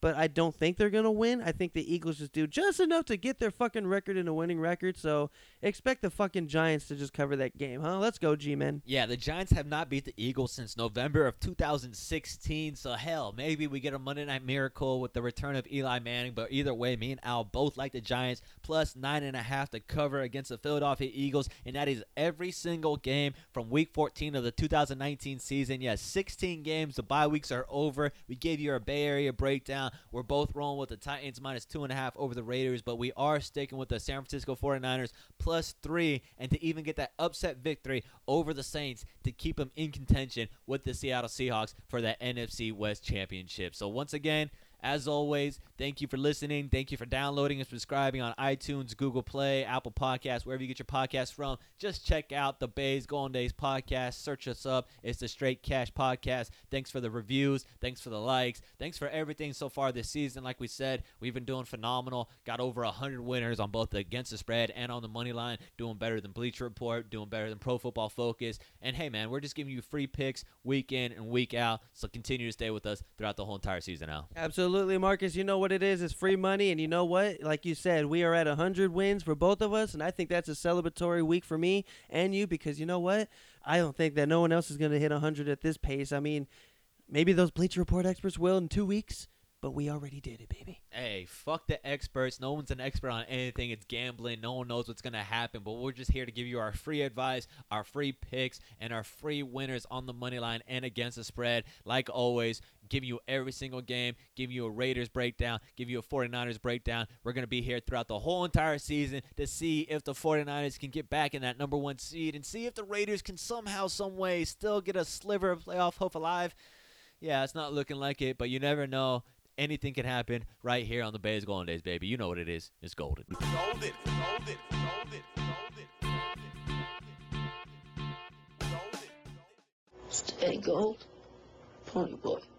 but I don't think they're going to win. I think the Eagles just do just enough to get their fucking record in a winning record, so expect the fucking Giants to just cover that game, huh? Let's go, G-Men. Yeah, the Giants have not beat the Eagles since November of two thousand sixteen, so hell, maybe we get a Monday Night Miracle with the return of Eli Manning, but either way, me and Al both like the Giants, plus nine and a half to cover against the Philadelphia Eagles, and that is every single game from week fourteen of the two thousand nineteen season. Yes, sixteen games, the bye weeks are over. We gave you our Bay Area breakdown. We're both rolling with the Titans minus two and a half over the Raiders, but we are sticking with the San Francisco forty-niners plus three, and to even get that upset victory over the Saints to keep them in contention with the Seattle Seahawks for that N F C West Championship. So once again, as always, thank you for listening. Thank you for downloading and subscribing on iTunes, Google Play, Apple Podcasts, wherever you get your podcasts from. Just check out the Bays Golden Days podcast. Search us up. It's the Straight Cash Podcast. Thanks for the reviews. Thanks for the likes. Thanks for everything so far this season. Like we said, we've been doing phenomenal. Got over one hundred winners on both the against the spread and on the money line. Doing better than Bleacher Report. Doing better than Pro Football Focus. And hey, man, we're just giving you free picks week in and week out. So continue to stay with us throughout the whole entire season now. Absolutely. Absolutely, Marcus. You know what it is. It's free money, and you know what? Like you said, we are at one hundred wins for both of us, and I think that's a celebratory week for me and you because you know what? I don't think that no one else is going to hit one hundred at this pace. I mean, maybe those Bleacher Report experts will in two weeks, but we already did it, baby. Hey, fuck the experts. No one's an expert on anything. It's gambling. No one knows what's going to happen, but we're just here to give you our free advice, our free picks, and our free winners on the money line and against the spread. Like always, give you every single game, give you a Raiders breakdown, give you a forty-niners breakdown. We're going to be here throughout the whole entire season to see if the forty-niners can get back in that number one seed and see if the Raiders can somehow, some way still get a sliver of playoff hope alive. Yeah, it's not looking like it, but you never know. Anything can happen right here on the Bays Golden Days, baby. You know what it is. It's golden. Golden, golden, golden, golden, golden. Steady gold, pony boy.